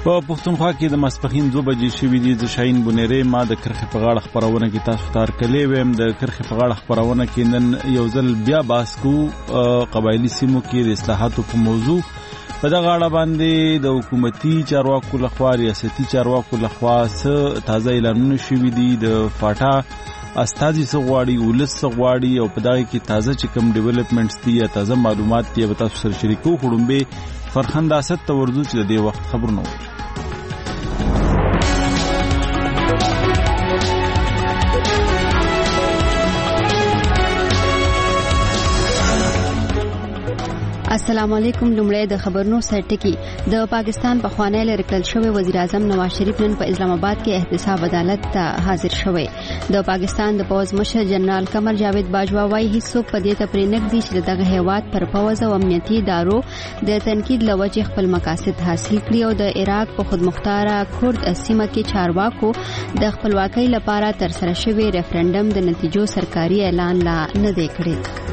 په پښتونخوا کې د ماسپښین 2 بجې شوې دي. د شاهین بونیری ما د کرخې په غاړه خبرونه کې تاسو ته ورکړلې ویم. د کرخې په غاړه خبرونه کې نن یو ځل بیا بحث کوو قبایلی سیمو کې د اصلاحاتو په موضوع. په دغه اړه باندې د حکومتي چارواکو لخوا ریاستي چارواکو لخوا څه تازه اعلانونه شوي دي. د فاټا استازي څه غواړي، ولس څه غواړي او په دغه کې تازه چې کوم ډیولپمنټس دي یا تازه معلومات دي به تاسو سره شریکو. خړومبه فرخنده اسد ته ورځو چې د دې وخت خبرونه وکړي. السلام علیکم. لومړی د خبرونو سرټکی. د پاکستان پخوانی لړکل شوی وزیر اعظم نواز شریف نن په اسلام آباد کې احتساب عدالت ته حاضر شوی. د پاکستان د پوز مشر جنرال قمر جاوید باجوا وايي هیڅوک په دې ته پرې نږدې چې دغه هیواد پر پوز او امنیتي ادارو د تنقید لوجه خپل مقاصد حاصل کړي او د عراق په خودمختاره کورد سیمه کې چارواکو د خپلواکۍ لپاره تر سره شوی ریفرندم د نتیجو سرکاري اعلان لا نه دی کړی.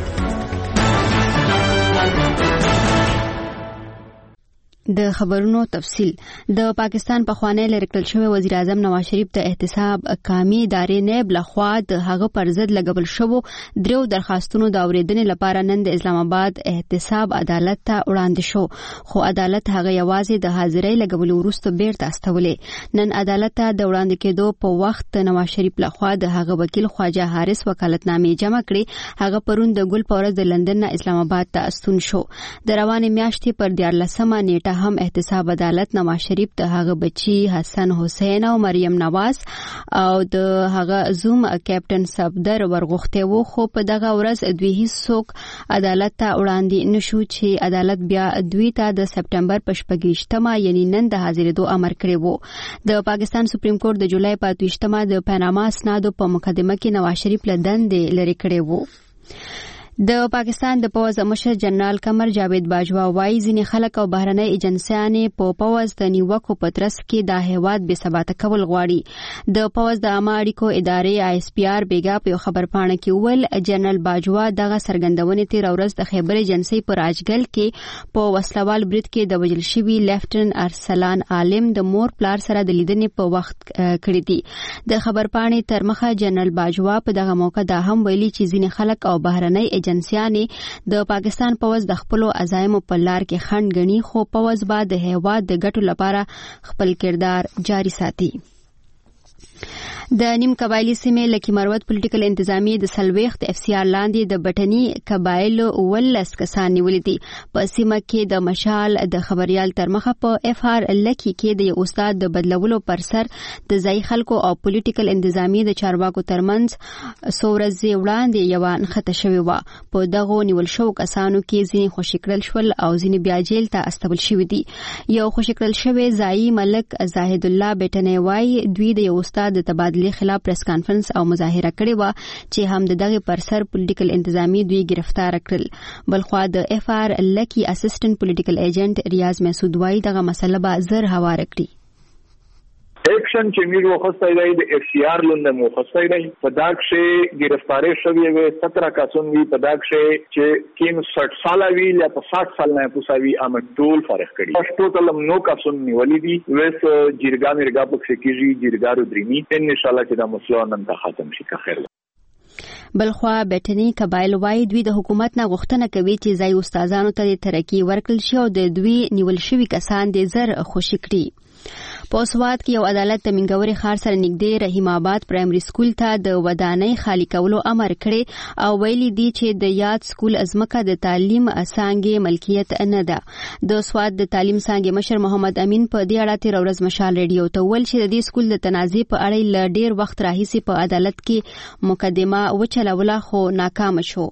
د خبرونو تفصیل. د پاکستان پخوانی لړکل شوی وزیر اعظم نواز شریف د احتساب قومي ادارې نیب لخوا د هغه پر ضد لګول شوو 3 درخواستونو د اوریدنې لپاره نن د اسلام آباد احتساب عدالت ته وړاندې شو، خو عدالت هغه یوازې د حاضرۍ لګولو وروسته بیرته استولې. نن عدالت ته د وړاندې کېدو په وخت نواز شریف لخوا د هغه وکیل خواجه حارث وکالتنامې جمع کړې. هغه پرون د ګل پورز د لندن نه اسلام آباد ته استون شو. د روانې میاشتې پر 14مه نیټه هم احتساب عدالت نواز شریف د هغه بچی حسن حسین او مریم نواز او د هغه زوم کیپټن صفدر ورغوښته وو، خو په دغه ورځ دوی هیڅوک عدالت ته وړاندې نشو چې عدالت بیا دوی ته د سپټمبر په 28مه یعنی نن د حاضرېدو امر کړی وو. د پاکستان سپریم کورټ د جولای په 28مه د پاناما اسنادو په مقدمه کې نواز شریف له دندې لرې کړی وو. د پاکستان د پوز مشر جنرال قمر جاوید باجوا وايي ځینې خلک او بهرنۍ ایجنسیانې په پوز د نیوکو په ترڅ کې د هیواد بې ثباته کول غواړي. د پوز د عامه اړیکو ادارې ISPR بیګا په خبر پاڼه کې ویل جنرال باجوا دغه څرګندونې تیر ورځ د خیبر ایجنسی په راجګل کې په وسلوال برید کې د وژل شوي لیفټننټ ارسلان عالم د مور پلار سره د لیدنې په وخت کړی دي. د خبر پاڼې تر مخه جنرال باجوا په دغه موقع دا هم ویلي چې ځینې خلک او بهرنۍ ایجنسیانې د پاکستان پوز د خپلو عزایمو په لار کې خنډ ګڼي، خو پوز به د هیواد د ګټو لپاره خپل کردار جاري ساتي. د نیم قبایلی سیمې لکه مروت پولیټیکل انتظامیه د سلويخت FCR لاندې د بټنی قبایل ولس کسان نیولې دي. په سیمه کې د مشال د خبريال تر مخه په FR لکی کې د استاد د بدلولو پر سر د ځای خلکو او پولیټیکل انتظامیه د چارواکو ترمنځ سورزي وړاندې یو انخته شوی و. په دغه نیول شو کسانو کې ځینې خوشی کړل شول او ځینې بیا جیل ته استول شوی دي. یو خوشی کړل شوی ځای ملک زاهد الله بټنی وای دوی د یو استاد د تبادله خلاف پریس کانفرنس او مظاهره کړې و چې هم د دغه پر سر پولیټیکل انتظامی دوی گرفتار کړل. بلخوا د FR لکی اسسټنټ پولیټیکل ایجنټ ریاض مسعود وای دغه مسله به زر هوار کړي. ایکشن چې موږ وخصای دی د FCR لوند مو خصای دی په داکشه گرفتاری شوی و 17 کسان وی په داکشه چې کیم 60 سال وی یا په 60 سال نه پوساوی امر ټول فرق کړي. ټوټل نو کسان نیولې دي وس جرګه مرګه په کېږي جرګارو درینی ان شاء الله چې دا مسله نن ته ختم شي که خیر. بلخوا بټنی قبایل وای دوی د حکومت نه غوښتنه کوي چې ځای استادانو ته ترقی ورکړل شي او د دوی نیول شوی کسان د زر خوشی کړي. په سواد کې یو عدالت د منګوري ښار سره نږدې رحیم آباد پرایمري سکول ته د ودانۍ خالی کولو امر کړی او ویلي دي چې د یاد سکول ازمکه د تعلیم څانګې ملکیت نه ده. د سواد د تعلیم څانګې مشر محمد امین په دې اړه تیر ورځ مشال ریډیو ته ویل چې د دې سکول د تنازع په اړه ل ډیر وخت راهیسې په عدالت کې مقدمه وچلوله خو ناکام شو.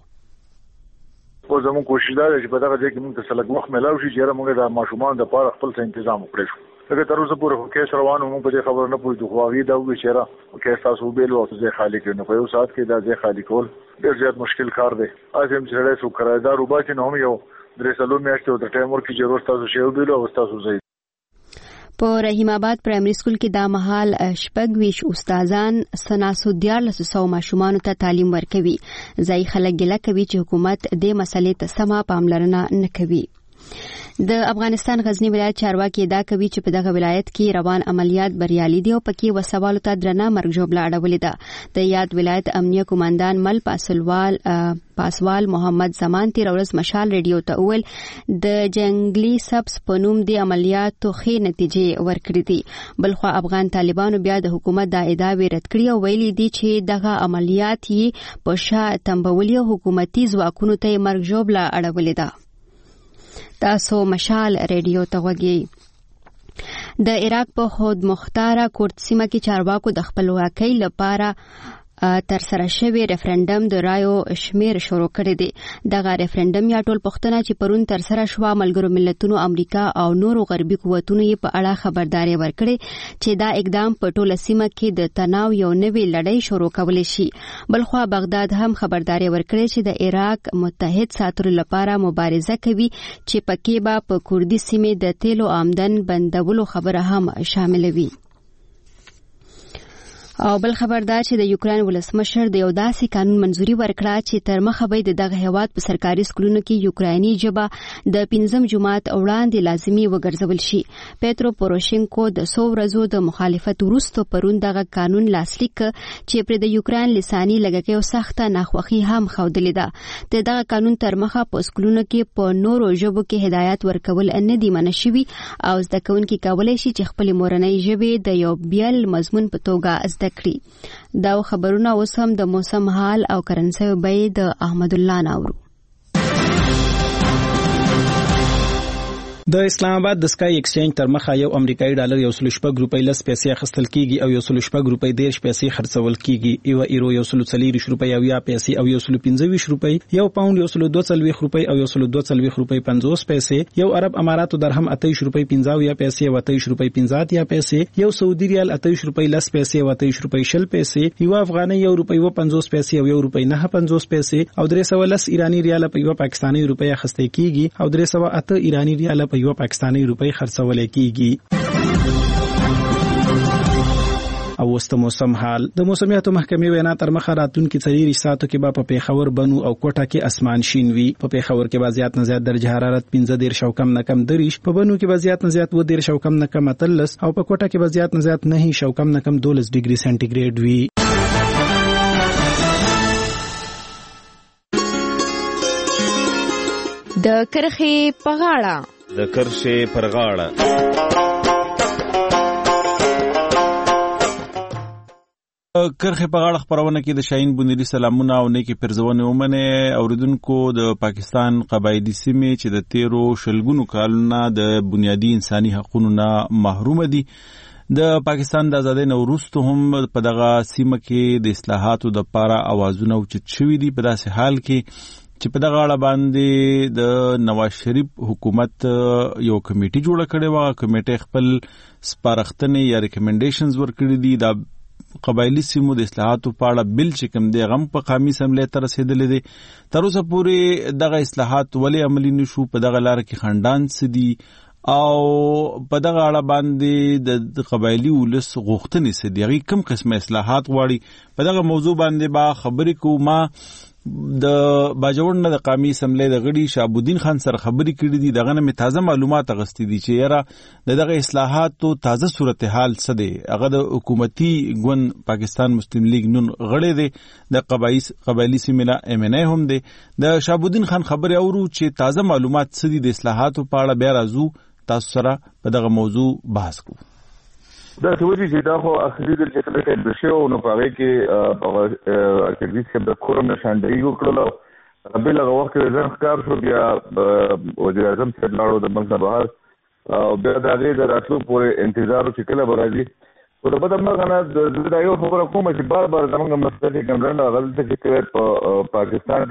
په زموږ کوشش دا چې په دغه ځای کې موږ ته سلګ وخت ملاوي شي چې موږ د ماشومان د لپاره خپل څه تنظیم وکړو. لکه تر اوسه پورې کیس روانو موږ په دې خبر نه پوهیږو خو هغه دا وی چې کیس تاسو بیل او ځای خالی کړو په یو ساعت کې دا ځای خالی کول ډېر زیات مشکل کار دی. اځم چې له څو کرایدار وباسي نو هم یو درې سلو میاشتې د ټایم ورکې ضرورت تاسو شی بیل او تاسو ځای. په رحیم آباد پرایمري سکول کې دا مهال شپږ استادان سناسو 1400 ماشومان ته تعلیم ورکوي. ځای خلک ګله کوي چې حکومت دې مسلې ته سمه پاملرنه نه کوي. د افغانستان غزنی ولایت چارواکي دا کوي چې په دغه ولایت کې روان عملیات بریالي دي او پکې وسوالو ته درنه مرګ ژوبله اړولې ده. د یاد ولایت امنیه قومندان مل پاسوال محمد زمان تیر ورځ مشال ریډیو ته وویل د جنگلي سبز په نوم د عملیاتو ښې نتیجې ورکړې دي. بلخو افغان طالبانو بیا د حکومت دا ادعاوې رد کړې او ویلي دي چې دغه عملیات یې په شا تنبولي او حکومتي ځواکونو ته مرګ ژوبله اړولې ده. تاسو مشال ریډیو ته غوږی. د عراق په خود مختاره کورد سیمه کې چارواکو د خپلواکۍ لپاره تر سره شوی ریفرندم د رایو شمیر شروع کړی دی. دغه ریفرندم یا ټول پښتنه چې پرون تر سره شو ملګرو ملتونو امریکا او نورو غربي قوتونو یې په اړه خبرداري ورکړي چې دا اقدام په ټوله سیمه کې د تناو یو نوې لړۍ شروع کولی شي. بلخو بغداد هم خبرداري ورکړي چې د عراق متحد ساتلو لپاره مبارزه کوي چې پکې به په کوردي سیمې د تیلو آمدن بندولو خبره هم شامل وي. او بل خبردار چې د یوکرين ولسمشر د یو داسې قانون منځوري ورکړه چې تر مخه به دغه هیواد په سرکاري سکولونو کې یوکراني ژبه د 15 جماعت وړاندې لازمي وګرځول شي. پیترو پوروشینکو د 100 ورځو د مخالفت وروسته پرون دغه قانون لاسلیک چې پر د یوکرين لساني لګکې او سخته ناخوخي هم خوندلې ده. دغه قانون تر مخه په سکولونو کې په نورو ژبو کې هدایت ورکول نه دي منع شوي او زده کوونکي کولای شي چې خپل مورنۍ ژبه د یو بیل مضمون په توګه کړي. دا خبرونه اوس هم د موسم حال او کرنسي بیه د احمد الله ناورو. د اسلام آباد د سکای ایکسچینج تر مخه یو امریکایي ډالر 1.6 روپۍ لس پیسې اخیستل کیږي او 1.6 روپۍ 10 پیسې خرڅول کیږي. یو ایرو 140 روپۍ او 10 پیسې او 125 روپۍ، یو پاوند 142 روپۍ او 142 روپۍ 50 پیسې، یو عرب اماراتو درهم 28 روپۍ 50 پیسې او 28 روپۍ 50 پیسې، یو سعودي ریال 28 روپۍ لس پیسې او 28 روپۍ 10 پیسې، یو افغاني 1 روپۍ 50 پیسې او 1 روپۍ 9 پیسې او 310 ایرانی ریال په یو پاکستاني روپۍ اخیستل کیږي او 308 ایرانی ریال په یو پاکستاني روپۍ خرڅول کیږي. او وست موسم حال. د موسمیاتو محکمې وینا تر مخه راتلونکي 3 ساعتو کې به په پیښور بنو او کوټه کې اسمان شین وي. په پیښور کې به زیات نه زیات درجه حرارت 15 شو کم نه کم 30، په بنو کې به زیات نه زیات 12 شو کم نه کم 13 او په کوټه کې به زیات نه زیات 9 شو کم نه کم 12 ډیګري سنټیګریډ وي. د کرخې په غاړه. د کرښې پر غاړه. کرخې په غاړه خبرونه کې د شاهین بنيري سلامونه او نیکی پرزونه ومنه اوریدونکو. د پاکستان قبایلی سیمې چې د 13 شلګونو کالونو د بنیادی انساني حقوقو نه محروم دي، د پاکستان د آزادۍ نه وروسته هم په دغه سیمه کې د اصلاحاتو د لپاره اوازونه اوچت شوي دي. په داسې حال کې چې په دغه اړه باندې د نواز شریف حکومت یو کمیټي جوړه کړې و. کمیټه خپل سپارښتنې یا ریکمنډیشنز ورکړي دي. دا قبایلی سیمو د اصلاحاتو په اړه بل چې کوم دی غم په قومي اسمبلی ته رسیدلې دي. تر اوسه پورې دغه اصلاحات ولې عملي نشو؟ په دغه لار کې خندان سدي او په دغه اړه باندې د قبایلی ولس غوښتنې سدي هغه کوم قسمه اصلاحات غواړي. په دغه موضوع باندې با خبرې کوم. د باجوړ نه د قومي اسمبلی د غړي شهابالدین خان سره خبرې کړې دي. دغه نه تازه معلومات غستې دي چې یاره دغه اصلاحاتو تازه صورتحال څه دی. هغه د حکومتي ګوند پاکستان مسلم لیگ نن غړي دي، د قبایلی سیمه ام ان ای هم دي. د شهابالدین خان خبرې اورو چې تازه معلومات څه دي د اصلاحاتو په اړه. بیا راځو تاسو سره په دغه موضوع بحث کوو. دا څه چې دا خو اخري د چې کله د شو نو پاره کې په اکټیویټ کې د کورونا شاندري وکړو. بل هغه وخت ځان ښکار شو، بیا وزیر اعظم صاحب لاړو د ملک بهر او بیا د هغه د راتلو پورې انتظار چې کله راځي. او په دغه مغنه د یو خبره کوم چې بار بار زموږ مسلې کمرنده غلطه چې په پاکستان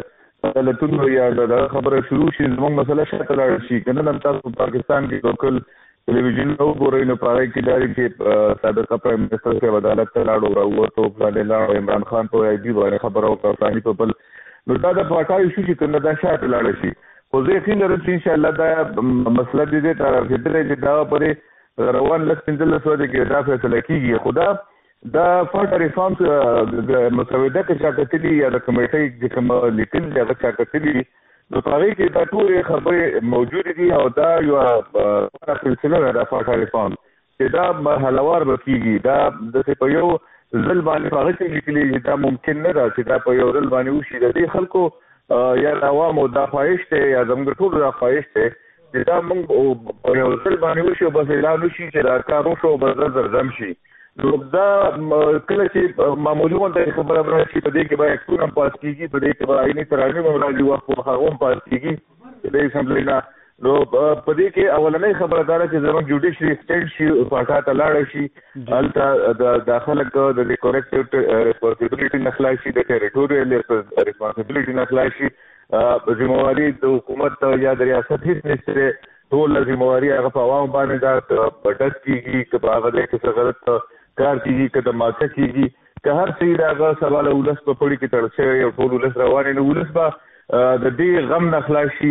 کې لټون یا د خبره شروع شي زموږ مسله شاته لاړ شي. کنه نن تاسو پاکستان کې لوکل ټلویزیون نو ګورئ نو پاره کې داري چې سابقه پرایم منسٹر کې عدالت ته لاړو راوته په عمران خان په ایډي باندې خبرو کړه په بل نو دا د پټای شو چې کنه دا شاته لاړ شي. خو زه یقین لرم چې ان شاء الله دا مسله دې ته راځي چې دا پرې روان لسپندل سوځي کې دا فیصله کیږي. خدا دا فاټ ریفارمز د مسوده کې چې کتلې یا د کمیټې چې کوم لیکل دا چې کتلې نو هغه کې دا ټول خبرې موجود دي او دا یو سلسله ده د فاټا ریفارم چې دا مرحلهوار بکیږي. دا د په یو ځل باندې هغه چې لیکلي دا ممکن نه ده چې دا په یو ځل باندې وشي. د دې خلکو یا د عوامو دا خواهش دی یا زموږ ټولو دا خواهش دی چې دا موږ په یو ځل باندې وشي او بس اعلان وشي چې دا کار وشو او بس زرزم شي. نو دا کله چې معمولي غونډه خبره راشي په دې کې به اکټونه پاس کیږي، په دې کې به عیني ترانې هم راځي وخت په هغه هم پاس کیږي د اسمبلی نه. نو په دې کې اولنۍ خبره دا چې زموږ جوډیشري سټیټ شي فاټا ته لاړ شي، هلته د خلک د کورکټیو ریسپانسیبিলিټي نه خلاص شي، د ټریټوریال ریسپانسیبিলিټي نه خلاص شي. ذمہواری د حکومت یا د ریاست هیڅ نشته، ټول ذمہواری هغه په عوام باندې دا پټس کیږي چې په هغه ځای کې څه غلط کار کیږي که د ماکه کیږي که هر څه یې هغه سواله ولس په پړي کې تړل شوی او ټول ولس روان نه ولس به د دې غم نه خلاص شي.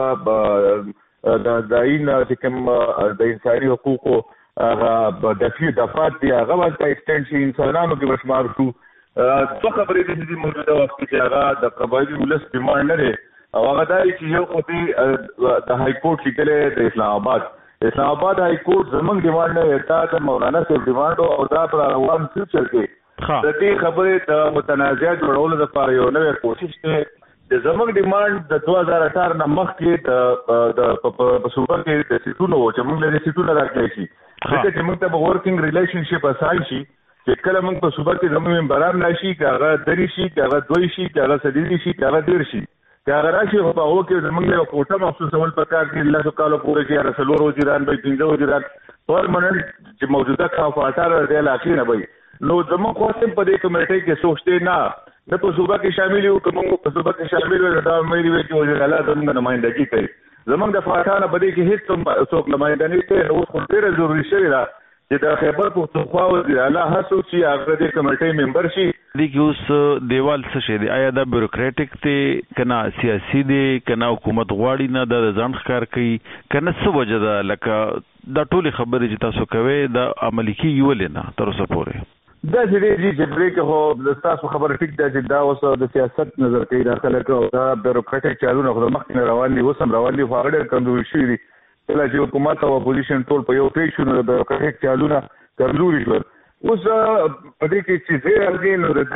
هلته د عین چې کوم د انساني حقوقو هغه دفات دي هغه ورته ایکسټینډ شي، انسانانو کې بشمار شو. څو خبرې دي چې موجوده وخت کې هغه د قبایلي ولس ډیمانډ نه دی او هغه دا چې یو خو د های کورټ لیکلی د اسلام آباد های کورټ زمونږ ډیمانډ نه تا د مولانا صاحب ډیمانډ او دا پر روان فیوچر کې د دې خبرې د متنازع جوړولو لپاره یو نوې کوشش دی. د زمونږ ډیمانډ د 2018 نه مخکې د صوبه کې د سیټونو چې موږ له سیټونو راکړی شي ځکه چې موږ ته ورکینګ ریلیشنشپ اسان شي چې کله موږ په صوبه کې زموږ ممبران راشي که هغه درې شي که هغه دوی شي که هغه سدیدي شي که هغه ډېر شي که هغه راشي خو په هغو کې زموږ یو کوټه مخصوصول پکار کې لسو کالو پورې چې هغه 4 وزیران به 15 وزیران پرمننټ چې موجوده کافاټار د علاقې نه وي. نو زموږ خو هم په دې کمیټې کې سوچته نه په صوبه کې شامل یو که موږ په صوبه کې شامل یو دا مې وی چې وزیر اعلی زموږ نمائندګي کوي. زموږ د فاټانه په دې کې هیڅ څوک نمائندګي نه کوي. نو خو ډېر ضروري شوی ده چې د خیبر پختونخوا وزیر اعلی هڅه وکړي هغه د کمیټې ممبر شي. دې کې اوس دیوال څه شي دی؟ آیا دا بیوروکراټیک دی که نه سیاسي دی که نه حکومت غواړي نه د ځان ښکار کوي که نه څه وجه ده؟ لکه دا ټولې خبرې چې تاسو کوئ دا عملي کېږي ولې نه تر اوسه پورې؟ دا چې دی چې پرې کې خو ستاسو خبره ټیک ده چې دا اوس د سیاست نظر کوي دا خلک او دا بیوروکراټیک چالونه خو مخکې نه روان دي، اوس هم روان دي، خو هغه ډېر کمزوري شوي دي. کله چې حکومت او اپوزیشن ټول په یو پیج شو نو د بیوروکراټیک چالونه کمزوري شول. اوس په دې کې چې زه راځي نو د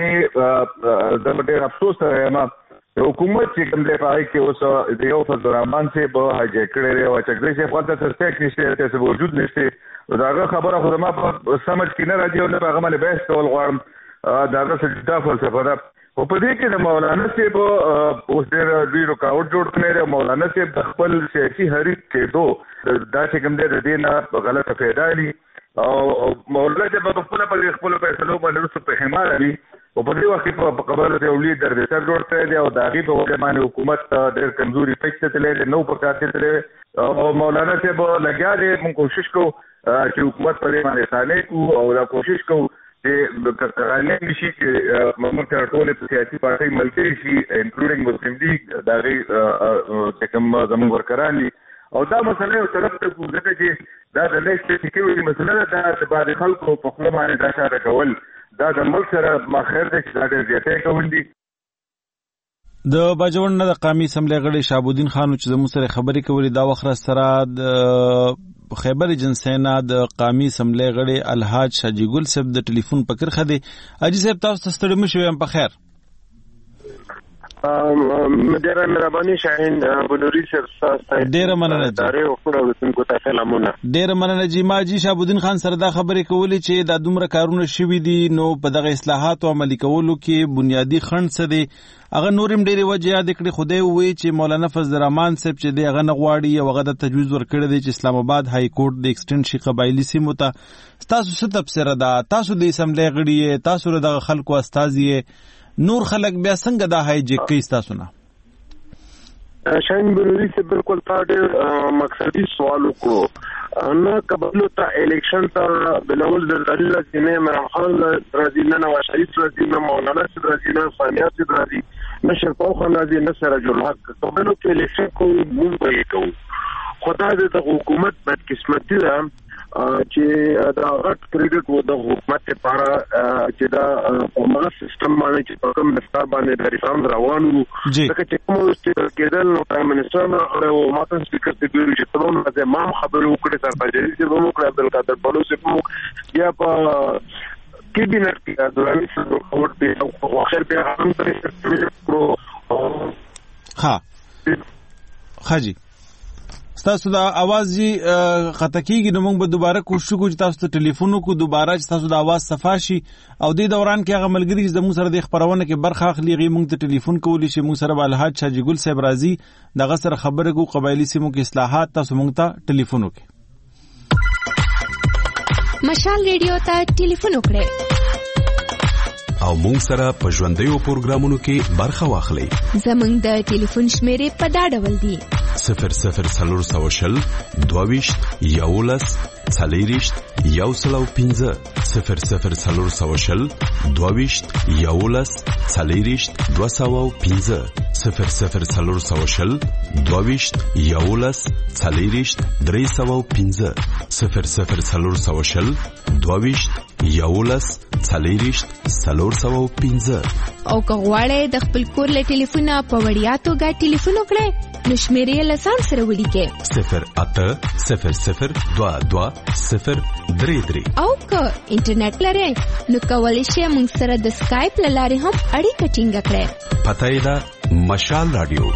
دې د ډېر افسوس سره یم حکومت چې کوم دی په هغې کې اوس د یو فضل الرحمن صاحب هایجیک کړی دی او چکري صاحب هلته څه سټیک نشته، څه وجود نشته. د هغه خبره خو زما په سمجھ کې نه راځي او نه په هغه باندې بحث کول غواړم. د هغه څه جدا فلسفه ده. خو په دې کې د مولانا صاحب اوس ډېر لوی رکاوټ جوړ کړی دی. مولانا صاحب د خپل سیاسي حریف کېدو دا چې کوم دی د دې نه غلطه فایده لري او مولانا صاحب په خپلو فیصلو باندې وروسته پښیمانه وي او په دې وخت کې په قبایلو ته یو لوی دردسر جوړ کړی دی او د هغې په وجه باندې حکومت ډېر کمزوري فکس ته تللی دی، نو په کار ته تللی او مولانا صاحب لګیا دی. موږ کوشش کوو چې حکومت په دې باندې سانې کوو او دا کوشش کوو چې قانون شي چې موږ ته ټولې سیاسي پارټۍ ملګري شي انکلوډینګ مسلم لیګ د هغې چې کوم زموږ ورکران دي او دا مسله یو طرف ته کوو ځکه چې دا د نیشنل سیکیورټي مسله ده. دا د بعضې خلکو په خوله باندې دا شاته کول دا د ملک سره ما خیر دی چې دا ډېر زیاتی کول دي. د باجوړ نه د قومي اسمبلی غړي شهابالدین خان چې زموږ سره خبرې کولې دا وخت سره د خیبر ایجنسی نه د قومي اسمبلی غړي الحاج شاجي ګل صاحب د ټلیفون په کرخه دی. حاجي صاحب تاسو ته ستړي مه شوئ، یم په خیر؟ ډېره مهرباني شاهین بنوري صاحب، ډېره مننه ډېره مننه جی. ما جی شهابالدین خان سره دا خبرې کولې چې دا دومره کارونه شوي دي نو په دغه اصلاحاتو عملي کولو کې بنیادي خنډ څه دی؟ هغه نور هم ډېرې وجې یادې کړې. خدای ووایي چې مولانا فضل الرحمن صاحب چې دی هغه نه غواړي او هغه د تجویز ورکړی دی چې اسلام آباد های کورټ د ایکسټینډ شي قبایلي سیمو ته. ستاسو څه تبصره ده؟ تاسو د اسمبلی غړي یې، تاسو د دغه خلکو استازي یې، نور خلک بیا څنګه دا هایجیک کوي ستاسو نه؟ شاهین بنوري صاحب بالکل تا ډېر مقصدي سوال وکړو. نه قبایلو ته الیکشن ته بلاول زردالي راځي، نه عمران خان راځي، نه نواز شریف راځي، نه مولانا صاحب راځي، نه ثانیه صاحب راځي، نه شرپاو خان راځي، نه سراج الحق. قبایلو کې الیکشن کوو، مونږ به یې کوو. خو دا د حکومت بدقسمتي ده چې دا غټ کریډټ و د حکومت لپاره چې دا عمره سیستم باندې چې په کوم مستر باندې د ریفاند روانو ځکه چې کوم چې کېدل نو پرایم منسټر او ماته سپیکر ته ویل چې ټول نه ما خبرو وکړې تر پځې چې نو کړ عبدالقادر بلوچ په یا په کابینټ کې د رئیس ورکوټ په واخر په هم ها خاجي تاسو دا आवाज جی خطکیږي نو موږ به دوباره کوشش کوو چې تاسو ته ټلیفون وکړو دوباره چې تاسو د आवाज صفا شي او د دوران کې هغه ملګری چې موږ سره د خبرونه کې برخه اخلي غي موږ ته ټلیفون کولی شي موږ سره بالحاج شاجي ګل صاحب راضي دغه سره خبره کو قبایلی سیمو کې اصلاحات تاسو موږ ته ټلیفون وکړي مشال ریډیو ته ټلیفون وکړئ او مونږ سره په ژوندیو پروګرامونو کې برخه واخلئ زمونږ د ټلیفون شمیرې په دا ډول دي 00 22 11 40 115 00 22 11 40 215 00 22 11 40 315 00 22 11 40 315 او کغواړی د خپل کور له ټلیفونه په وړیا توګه ټلیفون وکړئ نو شمیرې له ځان سره ولیکئ 080022 او که انټرنیټ لرئ نو کولی شئ موږ سره د سکایپ له لارې هم اړیکه ټینګه کړئ پته یې ده مشال رادیو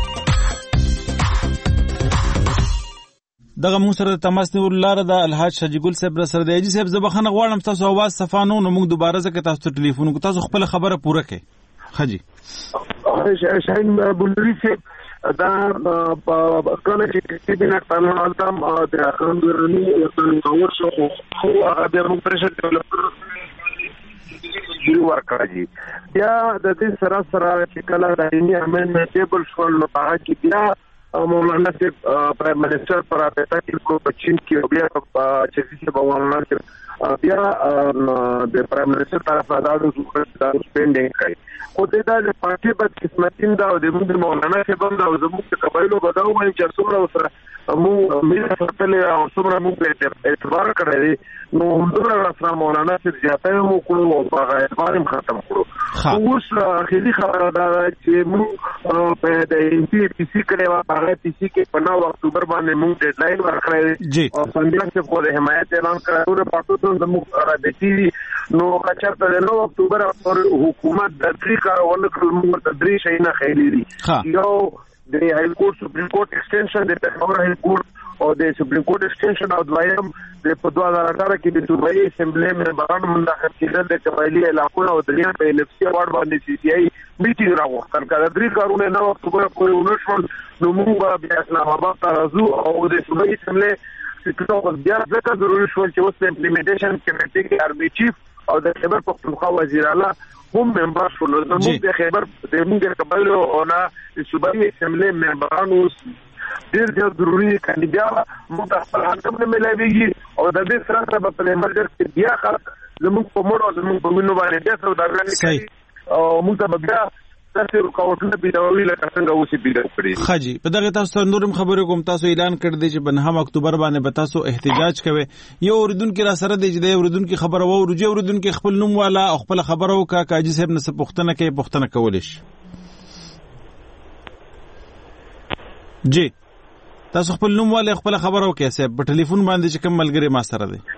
دغه موږ سره تماس نیول لاره د الحاج شاجي ګل صاحب سره دی جی صاحب زبخنه غواړم تاسو आवाज صفانو نو موږ دوباره ځکه تاسو ته ټلیفون کو تاسو خپل خبره پوره کړئ خاجي شاهین بلوري صاحب دا کله چې کابینټ پرمنل تام د اخرونی کور شو خو هغه د پرشر ډیولپر جوړ کړی بیا د دې سره چې کله د انډیا امندمنت ټیبل شول نو هغه کې بیا مولانا صاحب پرایم منسٹر پر آتا ہے کو چین کی بیا چیزی سے مولانا صاحب بیا د پرایم منسٹر طرف ادارو سپینډینګ کوي خو دا د پارټي په قسمتین دا د مولانا صاحب هم دا زموږ قبایلو بداو باندې چې څومره سره مو مې خپلې او څومره مو په اعتبار کړی نو همدغه سره مولانا صاحب زیاته مو کړو او هغه اعتبار هم ختم کړو اوس اخیری خبره دا چې مو په د پی سی کړو هغه پی سی کې په 9 اکتوبر باندې موږ ډیډلاین ورکړی او څنګه چې په حمایت اعلان کړو د پاتو ته موږ را دي نو کچته د 9 اکتوبر پر حکومت د کارونه کړل موږ ته درې شي نه خېلې دي یو د هاي کورټ سپریم کورټ ایکسټنشن د پېښور هاي کورټ او د سپریم کورټ ایکسټنشن او دویم د 2018 کې د صوبایي اسمبلی ممبرانو منتخب کېدل د قبایلی علاقو او د دنیا په LFC اوارډ باندې سی سی آی میټینګ راوړل کله درې کارونه 9 اکتوبر پورې ونشول نو موږ بیا اسلام آباد ته راځو او د صوبایي اسمبلی سکرټر بیا ځکه ضروري شو چې اوس امپلیمنټیشن کمیټې کې آرمي چیف او د خیبر پختونخوا وزیر اعلی هم ممبر شول نو موږ د خیبر د موږ قبایلو او نه صوبایي اسمبلی ممبرانو ډیر ضروري کاندیدان موږ خپل حق نه ملایوي او د دې سره په پرمجر کې بیا خلک زموږ په موږ زموږ په وینو باندې بیا سوداګري کوي او موږ به بیا تاسو کوټه پیډاوي لکه څنګه اوسې پیډا کړی خاجي په دغه تاسو نورم خبرو کوم تاسو اعلان کړی دی چې په 9 اکتوبر باندې به تاسو احتجاج کوي یو اوردونکو را سره دی چې د اوردونکو خبره وو ورجه اوردونکو خپل نوم والا خپل خبره وکا کاجي صاحب نه پښتنه کوي پښتنه کولیش جی تاسو خپل نوم والا خپل خبره وکي صاحب په ټلیفون باندې چې کوم ملګری ما سره دی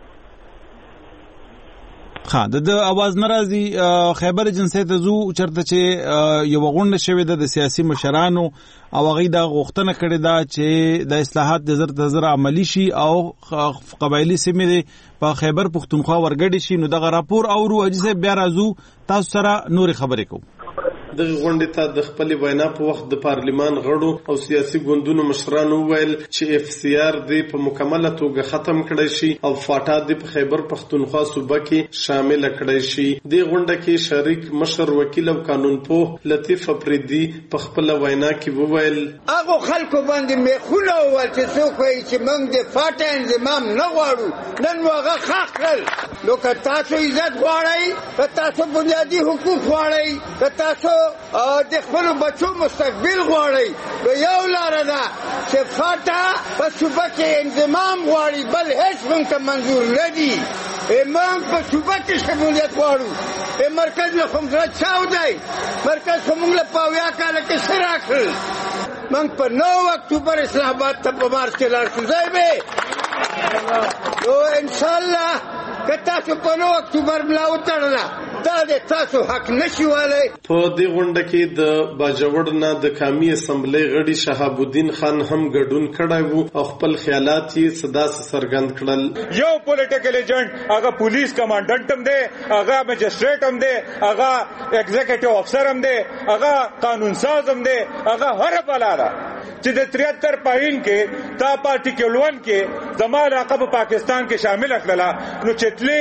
ها د आवाज ناراضي خیبر جنسیت زو چرته چې یو غونډه شوې ده د سیاسي مشرانو او هغه د غوښتنه کړې ده چې د اصلاحات د زر عملی شي او قبایلی سیمې په خیبر پختونخوا ورګډي شي نو دغه راپور او اجازه بیا راځو تاسو سره نور خبرې کوم دغه غونډې ته د خپل وینا په وخت د پارلیمان غړو او سیاسي ګوندونو مشرانو ویل چې اف سی آر دی په مکمله توګه ختم کړی شي او فاټا دی په خیبر پختونخوا صوبه کې شامل کړی شي د غونډه کې شریک مشر وکیل او قانون پوه لطیف افریدي په خپل وینا کې وویل هغه خلکو باندې میخونه ول چې څوک وایي چې موږ د فاټا انضمام نه غواړو نن هغه حق کړ نو که تاسو عزت غواړئ که تاسو بنیادي حقوق غواړئ که تاسو د خپل بچو مستقبل غواړئ یو لاره ده چې فاټا په صوبه کې انضمام غواړي بل هیڅ موږ ته منظور نه دي موږ په صوبه کې شمولیت غواړو مرکز له خو موږ چاو دی مرکز خو موږ له په اویا کاله کې څه راکړل موږ په 9 اکتوبر اسلام آباد ته په مارچ کې لاړ شو ځای به نو انشاءالله که تاسو په 9 اکتوبر ملا وتړله دا د تاسو حق نشي والی. په دې غونډه کې د باجوړ نه د قومي اسمبلی غړي شهاب الدین خان هم ګډون کړی وو او خپل خیالات یې صدا څرګند کړل. یو پولیټیکل ایجنټ هغه پولیس کمانډنټ هم دی هغه مجسټریټ هم دی هغه ایگزیکټیو افسر هم دی هغه قانون ساز هم دی هغه هر بلاله چې د 73 پاین کې تا پارټیکل 1 کې زمال عقب پاکستان کې شامل کړلا نو چې تلې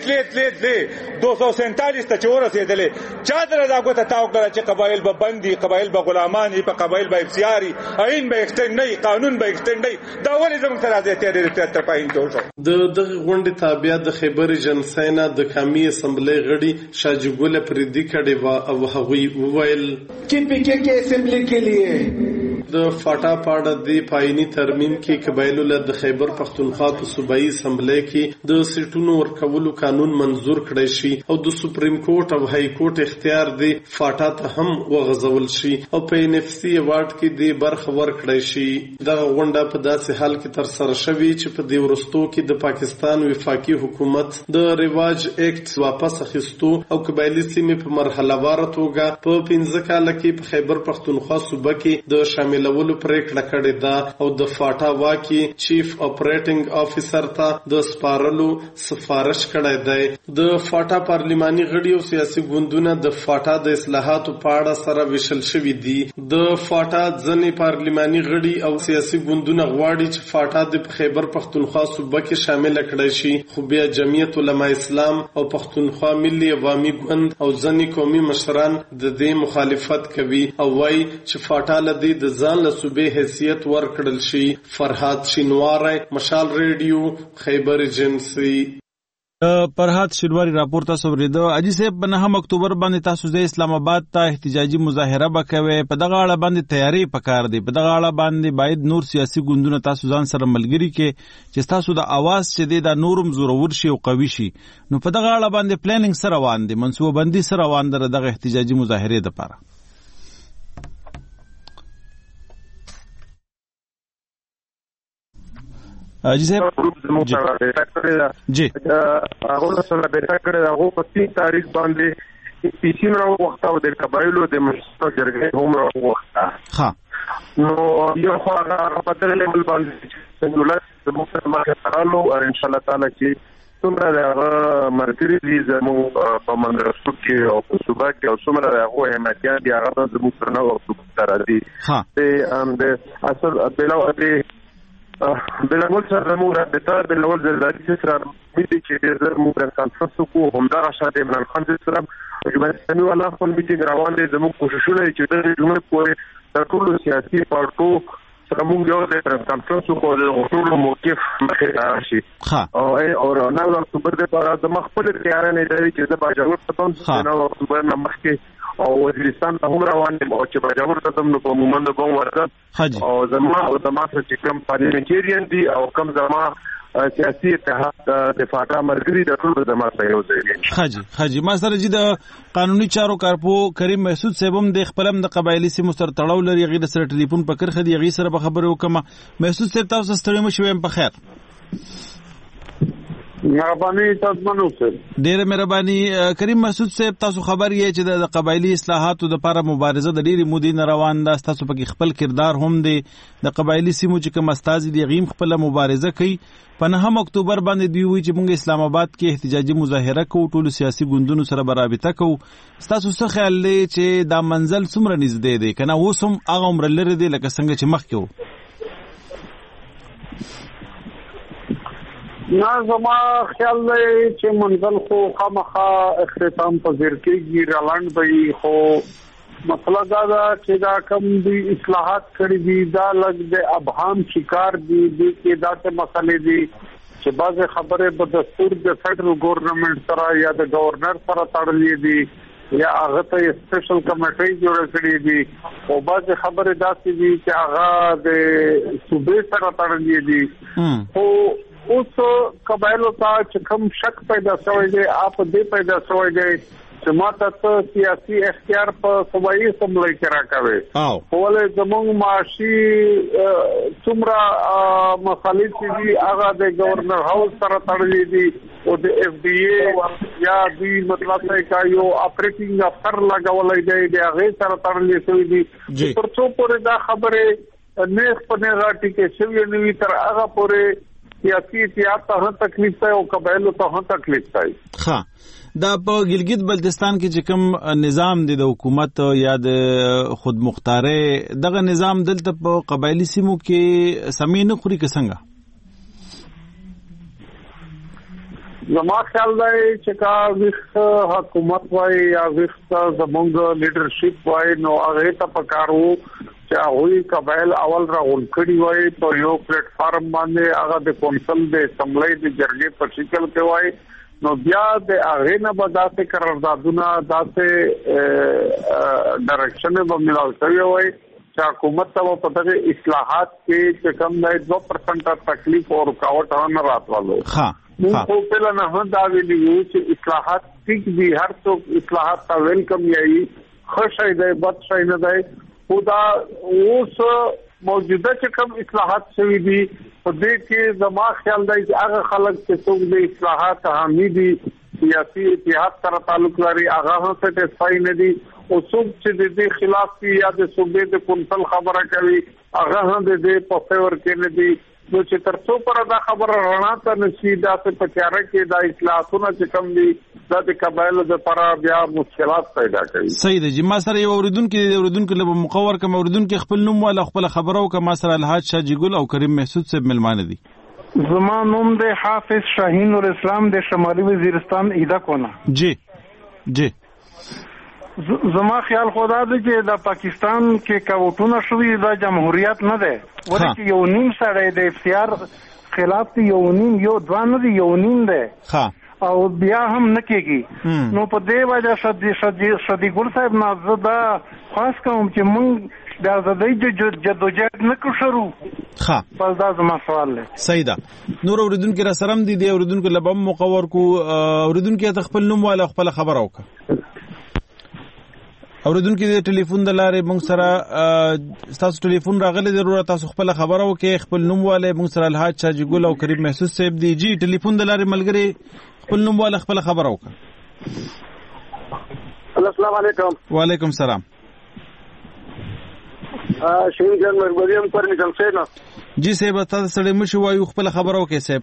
247 ته چور رسیدلې چا درځاګو ته تاو کړ چې قبایل به بندي قبایل به غلامانی په قبایل به افسیاري عین به ایکسټند نه قانون به ایکسټند نه دا ولې زموږ سره د 73 پاین کې وشو. د غونډې تابع د خیبر جنسینا د قومي اسمبلی غړي شاجګل پردي کړي او هغوی وویل چې پکې کې اسمبلی کې لیے د فاټا پاړه د پایني ترمیم کې قبایلو له د خیبر پختونخوا په صوبایي اسمبلی کې د سیټونو ورکولو قانون منزور کړی شي او د سپریم کورټ او های کورټ اختیار دی فاټا ته هم وغځول شي او په ان اف سی ایوارډ کې د برخه ورکړی شي. دغه غونډه په داسې حال کې تر سره شوې چې په دې ورستو کې د پاکستان وفاقي حکومت د رواج ایکټ واپس اخیستو او قبایلی سیمې په مرحله وار توګه په 15 کال کې په خیبر پختونخوا صوبه کې د شاملولو پریکړه کړې ده او د فاټا واکي چیف اپریټینګ افیسر ته د سپارلو سفارش کړی دی. د فاټا پارلیماني غړي او سیاسي ګوندونه د فاټا د اصلاحاتو په اړه سره وشل شوي دي. د فاټا ځنې پارلیماني غړي او سیاسي ګوندونه غواړي چې فاټا د خیبر پختونخوا صوبه کې شامل کړي شي خو بیا جمعیت علما اسلام او پختونخوا ملي عوامي ګوند او ځنې قومي مشران د دې مخالفت کوي او وایي چې فاټا له دې د ځان له صوبې حیثیت ورکړل شي. فرهاد شینواری مشال ریډیو خیبر ایجنسی. فرهاد شینواری راپور تاسو ورېدو. اجي صاحب په 9 اکتوبر باندې تاسو د اسلام آباد ته احتجاجي مظاهره وکوي په دغه اړه باندې تیاری پکار دی په دغه اړه باندې باید نور سیاسي ګوندونه تاسو ځان سره ملګری کې چې تاسو د आवाज چې د نورم زورور شي او قوي شي نو په دغه اړه باندې پلانینګ سره روان دي منصوبه بندي سره روان ده دغه احتجاجي مظاهره لپاره. جی صاحب جی هغه سره به تکړه هغه په 3 تاریخ باندې پیسې نو وخت او د قبایلو د مشترک جرګې هم وخت ها نو یو خو هغه په دغه لیول باندې څنګه د مختلفه تعالو او ان شاء الله تعالی چې څومره هغه مرګري دي زمو په مدرسو کې او په صوبه کې او څومره هغه همتيان دي هغه زمو سره او تر دي ها د اصل بلاوه بلغول سره مو رابطه بلغول زلزالي سره میدي چې د مو کانفرنس کو همدا شاته عمران خان سره یوبستاني والا خپل میټینګ روان دي زموږ کوششونه چې د جمهوریت پورې د ټولو سیاسي پارټو سره موږ یو د کانفرنس کو د ټولو موقف مخه راشي او نو اکتوبر د پاره د مخبل تیار نه دی چې د باجوړ په نو اکتوبر نه مخکې او وزیرستان ته هم روان دي او چې باجوړ ته هم نو په مومند کوم ورته او زما چې کوم پارلیمنټریان دي او کوم زما سیاسي اتحاد د فاټا مرګري د ټول زما سره یو ځای دي. خاجي ما سره چې د قانوني چارو کارپو کریم محسود صاحب هم د خپلم د قبایلی سیمو سره تړاو لري غیر سره ټلیفون په کرخه دی غیر سره خبرو وکم. محسود صاحب تاسو ستړي مو شوم په خیر. مهرباني تاسو منو سره ډیره مهرباني. کریم محسود صاحب تاسو خبر یې چې د قبایلی اصلاحاتو د لپاره مبارزه د ډیری مودې نه روان ده تاسو په خپل کردار هم دی د قبایلی سیمو چې کوم استاد دی غیم خپل مبارزه کوي په 9 اکتوبر باندې دی وی چې موږ اسلام آباد کې احتجاجي مظاهره کوو ټول سیاسي ګوندونو سره برابر کوو تاسو څه خیال لرئ چې دا منزل څومره نږدې دی کنه اوسم هغه عمر لري دی لکه څنګه چې مخکې و؟ نه زما خیال دی چې منزل خو خامخا اختتام پذیر کېږي روان وي خو مسله دا ده چې دا کوم دي اصلاحات کړي دي دا لږ د ابهام شکار دي د داسې مسلې دي چې بعضې خبرې په دستور د فدرل ګورنمنت سره یا د گورنر سره تړلې دي یا هغه ته سپیشل کمیټي جوړ کړی دي او بعض خبره داسې دي چې هغه د صوبې سره تړلې دي او اوس قبایلو ته چې کوم شک پیدا شوی دی اپ دې پیدا شوی دی چې ماته سیاسي اختیار په صوبایي اسمبلی کې راکوي ولې زموږ معاشي څومره مسالې چې دي هغه د گورنر هاوس سره تړلې دي او د اف ډي اي یا دوی مطلب څه یو اپریټینګ افسر لګولای دی د هغه سره تړلې شوی دي تر څو پورې دا خبره نه په نه راټی کې شوی نوی تر هغه پورې سیاسي اتحاد ته هم تکلیف دی او قبایلو ته هم تکلیف دی. ها دا په ګلګت بلتستان کې چې کوم نظام دی د حکومت یا د خود مختارې دغه نظام دلته په قبایلی سیمو کې سمې نه خوري که څنګه؟ زما خیال دی چې کا وخت حکومت وای یا وخت زمونږ لیډرشپ وای نو هغه ته پکارو چې هغه قبایل اول راغون کړي وای په یو پلیټ فارم باندې هغه د کونسل د اسمبلی د جرګې په شکل کې وای نو بیا د هغه نه به داسې قراردادونه داسې ډایرکشن به ملاو شوی وای چې حکومت ته په دغه اصلاحات کې چې کم دی 2% تکلیف او رکاوټ نه راتلو. موږ خو په نه دا ویلو چې اصلاحات ټیک دي هر څوک اصلاحات ته ویلکم یایي خوشی دی بد شي نه دی خدا اوس موجوده چې کوم اصلاحات شوي دي په دې کې زما خیال دی چې هغه خلک چې څوک د اصلاحات حامی دي سیاسي اتحاد سره تعلق لري هغه هم سټیسفای نه دي او څوک چې د دې خلاف دي یا د صوبې د کونسل خبره کوي هغه هم د دې په فیور کې نه دي نو چې تر څو پر دا خبره رڼا ته نشي دا څه پچاره کې دا اصلاحاتونه چې کم دي دا د قبایلو د پر بیا مشکلات پیدا کوي. صحیح دی چې ما سره یو اوریدونکو له مقور کوم اوریدونکو خپل نوم ولا خپل خبرو کوم ما سره الحاج شاجی ګل او کریم محسود صاحب ملمانه دي. زما نوم د حافظ شاهین نور اسلام د شمالي وزیرستان ایدا کونه. جی زما خیال خدا دی چې د پاکستان کې کوټونه شوی دا جمهوریت نه ده ورته یو نیم سره د اختیار خلاف دی یو دوه نه دی یو نیم ده او بیا هم نکېږي نو په دې وجه صدیق ګل صاحب نازدا خاص کوم چې مونږ د ازادۍ جدوجہد نه کو شروع په دا زما سوال دی. صحیح ده نور اوریدونکو را سره دي د اوریدونکو لبم مقور کو اوریدونکو ته خپل نوم والا خپل خبر اوکه اوریدونکو د ټلیفون د لارې موږ سره تاسو ټلیفون راغلی ضرورت تاسو خپل خبرو کې خپل نوم والے موږ سره الحاج شاجی ګل او کریم محسود صاحب دی جی ټلیفون د لارې ملګری خپل نوم والے خپل خبرو وکړه. السلام علیکم. وعلیکم السلام. شین جان مرګوریم پر نظام سینا جی صاحب تاسو سره مشو وایو خپل خبرو کې صاحب.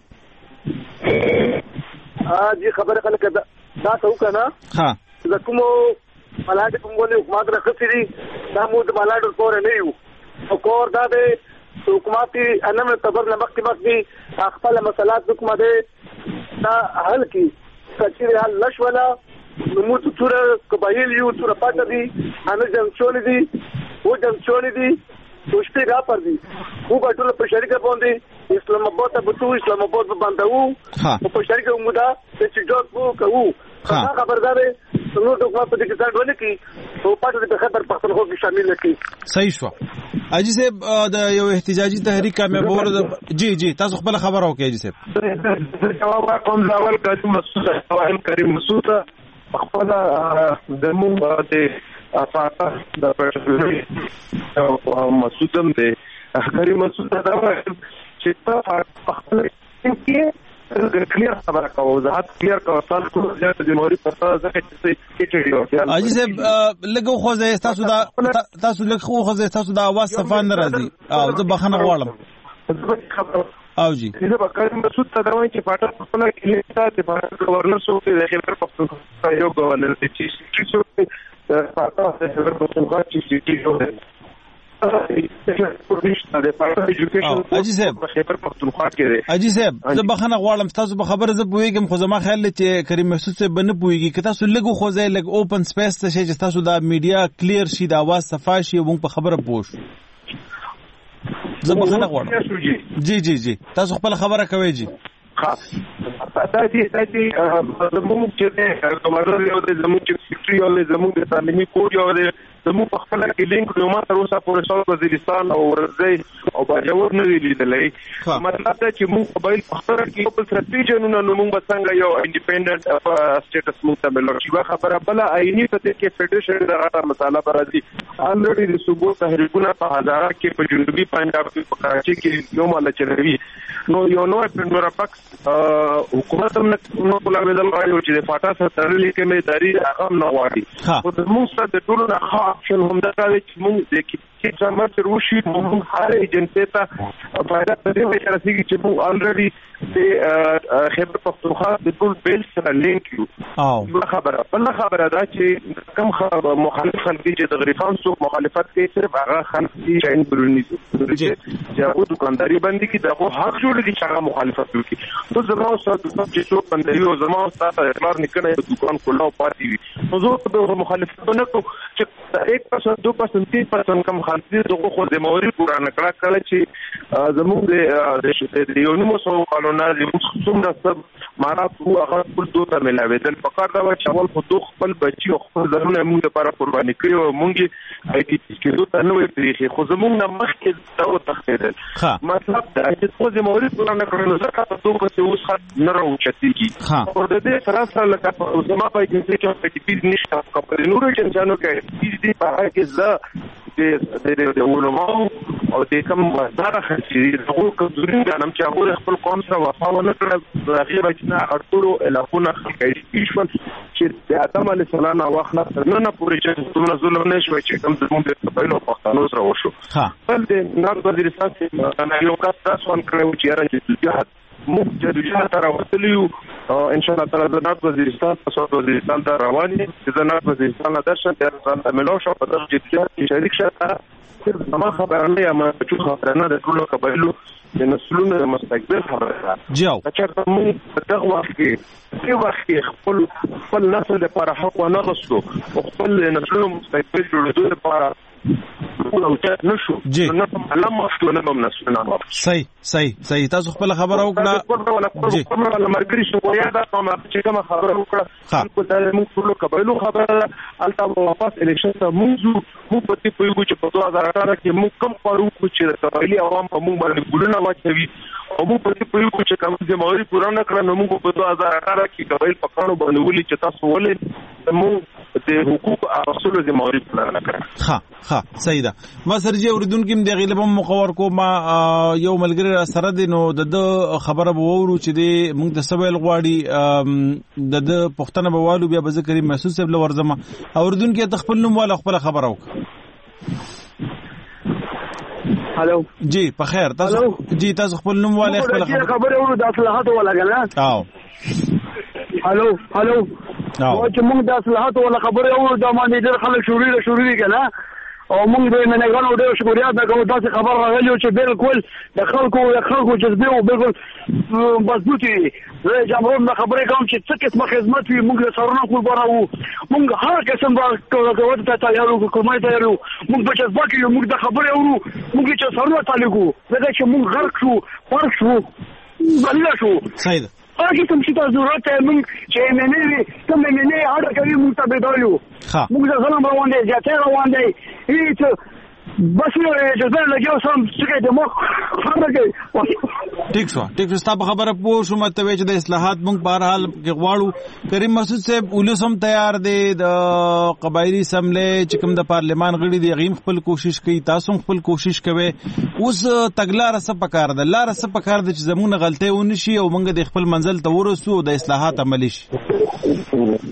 جی خبره خلک دا ته وکړه ها دا کوم ملاډ په مونږ حکومت راخسري دا مو د ملاډ کور نه یو او کور دا د حکومتي انم تبر لمخ دي خپل مسلات حکومت دا حل کی کچې حل نشولا نو تور قبایل یو تور پاتې دي ان جنګ دي و جنګ دي دوشتي را پر دي خو ټول په شریکه باندې اسلام آباد ته بتو اسلام آباد باندې وو په شریکه مودا چې جوړ وو کوو خبردار نو دغه په دې کې ځان ونه کی او پاتې د خبر پښتونخوا کې شامل کی. صحیح شو. اجي صاحب د یو احتجاجي تحریک کامیاب ور جی تاسو خپل خبر اوکې اجي صاحب. جواب کوم ځاول کریم مسعود خپل د مونږ د افاقه د پرشن او مسعودم د کریم مسعود دا چې په خپل کې کلیر خبره کوو وضاحت کلیر کوو تاسو د جمهوریت په اساس ځکه چې اجي صاحب لګو خو زه تاسو لګو خو زه تاسو د اواز صفان راځي او زه بخنه غواړم او جی زه به کریم مسعود ته دا وایم چې پاټه خپل کلیر ته د گورنر سو د خبر پښتونخوا یو گورنر چې څه پاټه د خبر پښتونخوا چې جوړه اجي صاحب زه بخنه غواړم تاسو په خبره زه پوهیږم خو زما خیال چې کریم محسود صاحب نه پوهیږي که تاسو لګو خو ځای لګ اوپن سپیس ته شي چې تاسو دا میډیا کلیر شي د اواز صفا شي موږ په خبره پوه شو. زه بخنه غواړم. جی تاسو خپل خبره کوي جی. دا چې زموږ چې کمانډر یو د زموږ چې سیکریټري یو د زموږ د تعلیمي کور یو د زموږ په خپل کې لینک نو ما تر اوسه پورې څو وزیرستان او ورځي او باجوړ نه لیدلې مطلب دا چې موږ قبایل په خبره کې یو بل سره پیژنو نو موږ څنګه یو انډیپندنت سټیټس موږ ته ملو شي خبره بل آئینی په کې فدریشن دغه مساله برازي الریډي د صوبو تحریکونه په هزاره کې په جنوبي پنجاب کې په کراچي کې یو مال چلوي نو یو نو پندورا پاکس حکومت هم نو کولا بدل راځي چې د فاټا سره تړلې کې مې داري هغه نو واړي او موږ سره د ټولو نه option هم دا دی چې موږ د کې څنګه تر وشي موږ هر ایجنسي ته فائدہ دې وایي چې موږ الریډي د خیبر پختونخوا د ټول بیل سره لینک یو او خبره دا چې کوم مخالف خلک چې د غریفان څوک مخالفت کوي صرف هغه خلک چې شاین برونی چې هغه دکانداري باندې کې دغه حق جوړ دي چې هغه مخالفت وکړي نو زما استاد چې څوک باندې یو زما استاد اقرار نکنه د دکان کولاو پاتې وي نو زه په مخالفت نه کوم چې 1% 2% 3% کم خالص دغه خو د موري پورا نکړه کله چې زموږ د یو نو سو قانون د څومره سب مارا هغه ټول دوه ملاویدل فقط دا چې اول په دوه خپل بچي او خپل ځانونه موږ لپاره قرباني کړو موږ اې ټي کې دوه نه وي پریخي خو زموږ نه مخکې دا وتخیدل مطلب دا چې خو د موري پورا نکړو ځکه په دوه څه اوس خاط نه راوچتيږي او د دې سره لکه زما په کې چې په ټي پی نشته خبرې نور چې کې دې په هغه کې زه د علماء او د کوم وزاره خلک دغه کډورین غنم چې هغه خپل قوم سره وفا ونه کړه هغه بچنه اړتلو علاقونه خلک ایشون چې د آدم علی السلام واخله نه پورې چې ټول ظلم نشوي چې کوم زموږ د قبایلو پښتنو سره وشو بل د نار وزیرستان چې یو کس تاسو کړو چې راځي جهاد موږ چې جهاد راوتلیو ان شاء الله تعالی د نار وزیرستان تاسو د وزیرستان ته رواني چې د نار وزیرستان درشن د ځان ملو شو په دغه چې شریک شته زما خبره نه یم چې خبره نه د ټولو قبایلو د نسلونو مستقبل خبره جاو چې موږ دغه وخت کې خپل نسل لپاره حق نه غوښتو او خپل نسلونو مستقبل جوړولو لپاره نشو نه علم مفتو نه بم نسلونه صحیح تاسو خپل خبره وکړه جی مرګري شو یا دا کومه چې کومه خبره وکړه خلکو ته موږ ټول قبایلو خبره البته واپس الیکشن ته موږ په دې پیغو چې په 2018 کې موږ کم پارو چې د قبایلی عوام په موږ باندې ګلونه واچوي او موږ په دې پیغو چې کوم د موري پورانه کړنو موږ په 2018 کې قبایل په کانو باندې ولي چې تاسو ولې موږ د حقوق اصول د موري پورانه کړ ها صحیح ده ما سرجی اوریدونکو د غیلب مخور کو ما یو ملګری سره د نو د خبره وورو چې د موږ د سبل غواړي د پښتنه بوالو بیا بذکر محسوس بل ورزمه اوریدونکو د خپل نوم والا خپل خبره وک هالو جی په خیر تاسو خپل نوم والا خبره ورو د اصلاحات ولا غلا او هالو چې موږ د اصلاحات ولا خبره ورو د باندې ډېر خلک شوري کنه او موږ د منګانو ډېر شکریات نه کوو تاسو خبر راغلی چې بالکل د خلکو جذبه او بالکل مضبوطی زه جمهور نه خبرې کوم چې څه قسمه خدمت وي موږ سرونه قربانو موږ هر قسم کوو ته تیارو کومه تیارو موږ په جذبه کې موږ د خبرې اورو موږ چې سرونه تعلقو دا چې موږ غرق شو فرق شو بلل شو صحیح هغه کوم چې تاسو ضرورت موږ چې منې اړه کوي موږ ته بدایو موږ ځلم روان دي ځاتې روان دي هیڅ بس چې زه لګیو سم چې د مخ خبره ټیک شو ستاسو خبره پوه شو مته چې د اصلاحات موږ په هر حال کې غواړو کریم مسعود صاحب ولسم تیار دي د قبایلی سملې چې کوم د پارلیمان غړي دي غیم خپل کوشش کوي تاسو خپل کوشش کوي اوس تګلار سره پکار ده لار سره پکار ده چې زموږ غلطي ونه شي او موږ د خپل منزل ته ورسو د اصلاحات عملی شي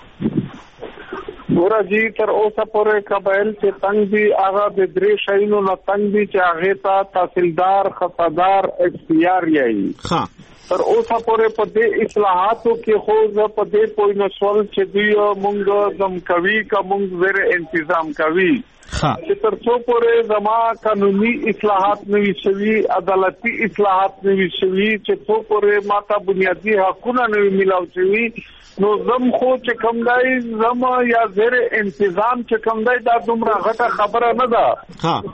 ګوره جی تر اوسه پورې قبایل چې تنگ دي هغه د درې شینو نه تنگ دي چې هغه ته تحصیلدار خطادار اختیار یې تر اوسه پورې په دې اصلاحاتو کې خو زه په دې پوه نشول چې دوی مونږ زم کوي که مونږ زیر انتظام کوي چې تر څو پورې زما قانوني اصلاحات نوي شوي عدالتي اصلاحات نوي شوي چې څو پورې ماته بنیادی حقونه نوي ملاو شوي نو زم خو چې کوم دی زم یا زیر انتظام چې کوم دی دا دومره غټه خبره نه ده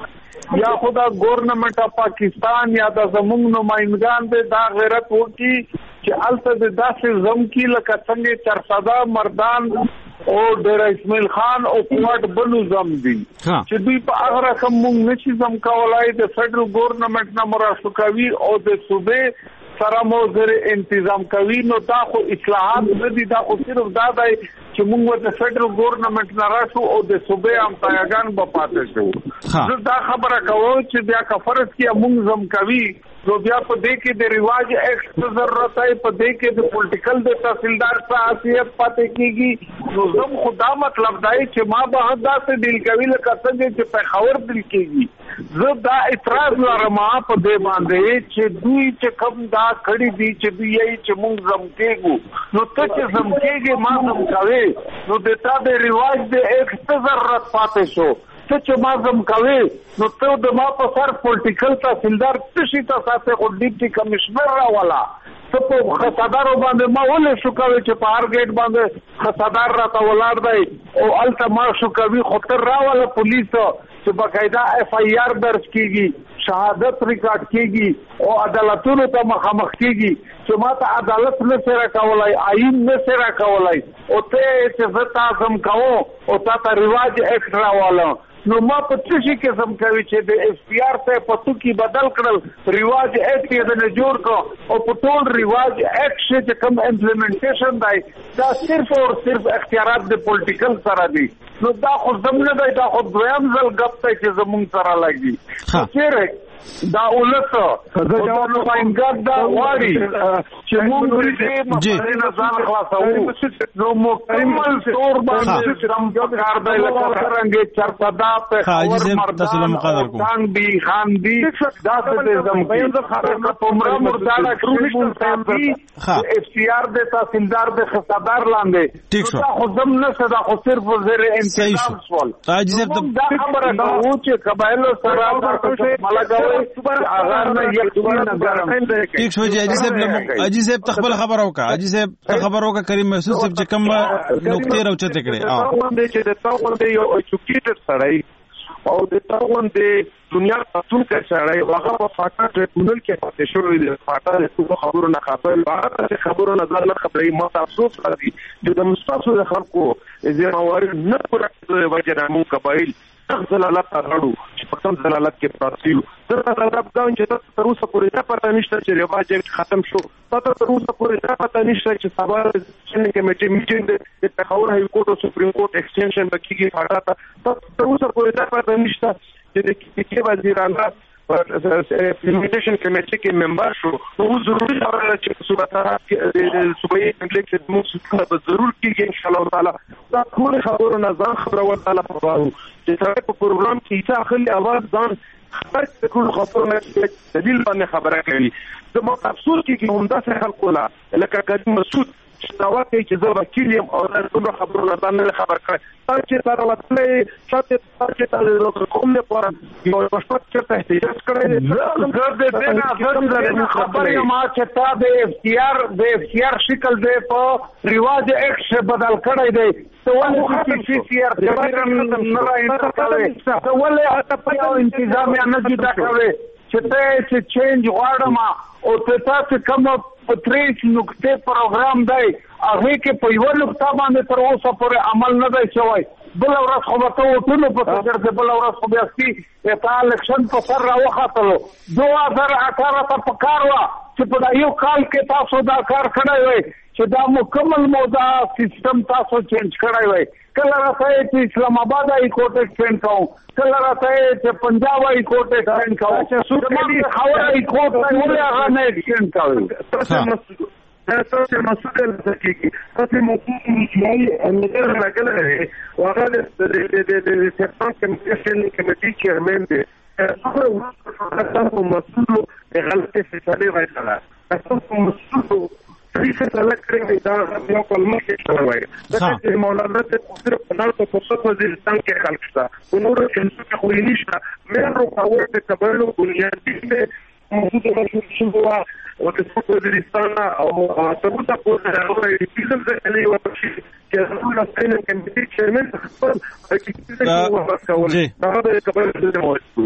یا خدا گورنمنٹ اف پاکستان یا د زمونږ نمائندگان دې دا غیرت وکړي چې الته د داسې زم کې لکه څنګه چرساده مردان او ډیر اسماعیل خان او کوټ بنو زم دي چې دوی په هغه رقم مونږ نشي زم کولای د فدرل گورنمنٹ نه مراسته کوي او د صوبې سره موزر انتظام کوي. نو دا خو اصلاحات نه دي، دا خو صرف دا دی چې موږ د فدرل گورنمنٹ نه راشو او د صوبې امتیاګان به پاتې شو. زه دا خبره کوم چې بیا که فرض کې موږ زم کوي نو بیا په دې کې د رواج ایکټ ضرورت ہے، په دې کې د پولیټیکل د تحصیلدار صلاحیت پاتې کیږي. نو زم خدا مطلب دی چې ما به داسې ډیل کوي لکه څنګه چې په خبر ډیل کیږي. زه دا اعتراض لرم په دې باندې چې دوی چې کوم دا کړي دي چې دوی یې چې موږ زم کېږو، نو ته چې زم کېږي ما زم کوي نو د تا د رواج د ایکټ ضرورت پاتې شو. ته چې ما زم کوي نو ته د ما په سر پولیټیکل تحصیلدار تشي ته ساتي خو ډیپټي کمشنر راولا ته په خصادارو باندې ما ولې شو کوي چې په هر گیټ باندې خصادار راته ولاړ دی او الته ما شو کوي خطر راولا پولیس چې باقاعده اف آی آر درج کیږي، شهادت ریکارډ کیږي او عدالتونو ته مخامخ کیږي چې ما ته عدالت نه سره کولای، آئین نه سره کولای او ته چې زه تاسو کوم او تا ته رواج ایکټ راواله. نو ما په څه شي کې سم کوي چې د ایس پی آر ته په تو کې بدل کړل رواج ایکټ یې نه جوړ کو او په ټول رواج ایکټ چې کوم امپلیمنټیشن دی دا صرف او صرف اختیارات د پولیټیکل سره دي. نو دا خو زمونه دی، دا خو دویم ځل غپ دی چې زمونږ سره لګي. چیرې دا ولته دا نو باندې دا واري چې موږ دې مخه نه ځان خلاصو نو مکمل تور باندې شرم کار دی لکه څنګه چرپدا په خبر مردان خان دی خان دی دا څه زم په عمره مرداله کروشن صاحب اف سی آر د تحصیلدار د خصادار لاندې دا خو زم نه صدا خو صرف وزیر انتظام سوال دا خبره دا و چې قبایل سره ملګری ٹھیک شو جی اجي صاحب تخبل خبر اوکا اجي صاحب خبر اوکا کریم محسوس صاحب چې کوم نقطې راوچته کړي چې د تاوند یو ایجوکیټډ سړی او د تاوند دنیا تاسو کې سړی هغه په فاټا ټریبونل کې پاتې شوی دی. فاټا د ټول خبرو نه خبر باندې خبرو نه ځل خبرې ما افسوس راځي چې د مستاسو د خلکو زمواري نه پوره وجه مو قبایل زلالت راړو چې په کوم زلالت کې پاتیو زه دا غواړم چې تاسو اوسه پورې دا پته نشته چې رواج ختم شو، تاسو اوسه پورې دا پته نشته چې سبا چې کمیټې میټینګ د پېښور هاي کورټ او سپریم کورټ ایکسټنشن بکیږي فاټا تاسو اوسه پورې دا پته نشته چې د کې وزیرانه امپلیمنټیشن کمیټې کې ممبر شو. نو ضروري خبره چې صوبایي کمپلیکس د موږ په ضرور کېږي ان شاء الله تعالی دا ټول خبرو نه ځان خبره ورته پوهاو چې سره په پروګرام کې چې اخلي اواز ځان خبر ټول خبرو نه دلیل باندې خبره کوي. د مو افسوس کې هم دا څه خلکو لا لکه کریم مسعود دا واکه چې زه وکیل یم او دا ټول خبرو نه باندې خبر کړم چې سره وتلې چې تاسو کوم نه پاره یو پښتو چې ته احتجاج کړی زه خبره ما چې تا د اف سی آر شکل دی په رواج ایکټ بدل کړی دی ته ولې چې سی آر نه راځي ته ولې په انتظامیه نه جدا کوي چې ته چینج غواړم او ته تاسو کوم په 30 نقطې پروګرام دی هغه کې په یو نقطه باندې تر اوسه پورې عمل نه دی شوی. بل ورځ خو به ته ټول په سر کې بل ورځ خو بیا سي ته الیکشن په سر راوخاتلو 2018 ته په کار وا چې په یو کال کې تاسو دا کار کړی وای چې دا مکمل مودا سیستم تاسو چینج کړی وای. کله راځي چې اسلام آباد هاي کورټ ایکسټینډ کوو، کله راځي چې پنجاب هاي کورټ ایکسټینډ کوو چې سوکلي خاور هاي کورټ ولې هغه نه ایکسټینډ کوي. تاسو مسؤل دقیقي تاسو مو مدیر راغله هغه د سپټمبر کمیټې چیرمن دی تاسو مسؤل غلطه فیصله وکړه تاسو مسؤل فیصله کړې دا یو کلمه کې وایي چې مولانا ته صرف په نړۍ په څو وزیرستان کې خلک شته نور څه خو یې نشته مې روکاوټ ته قبلو بنیادی موجود مشهور هوا وتصفق وزيرستان او تبوتا هو يفيزم زي اللي هو چې رسول الله کمیټې چیرمن خپل هغه قبل د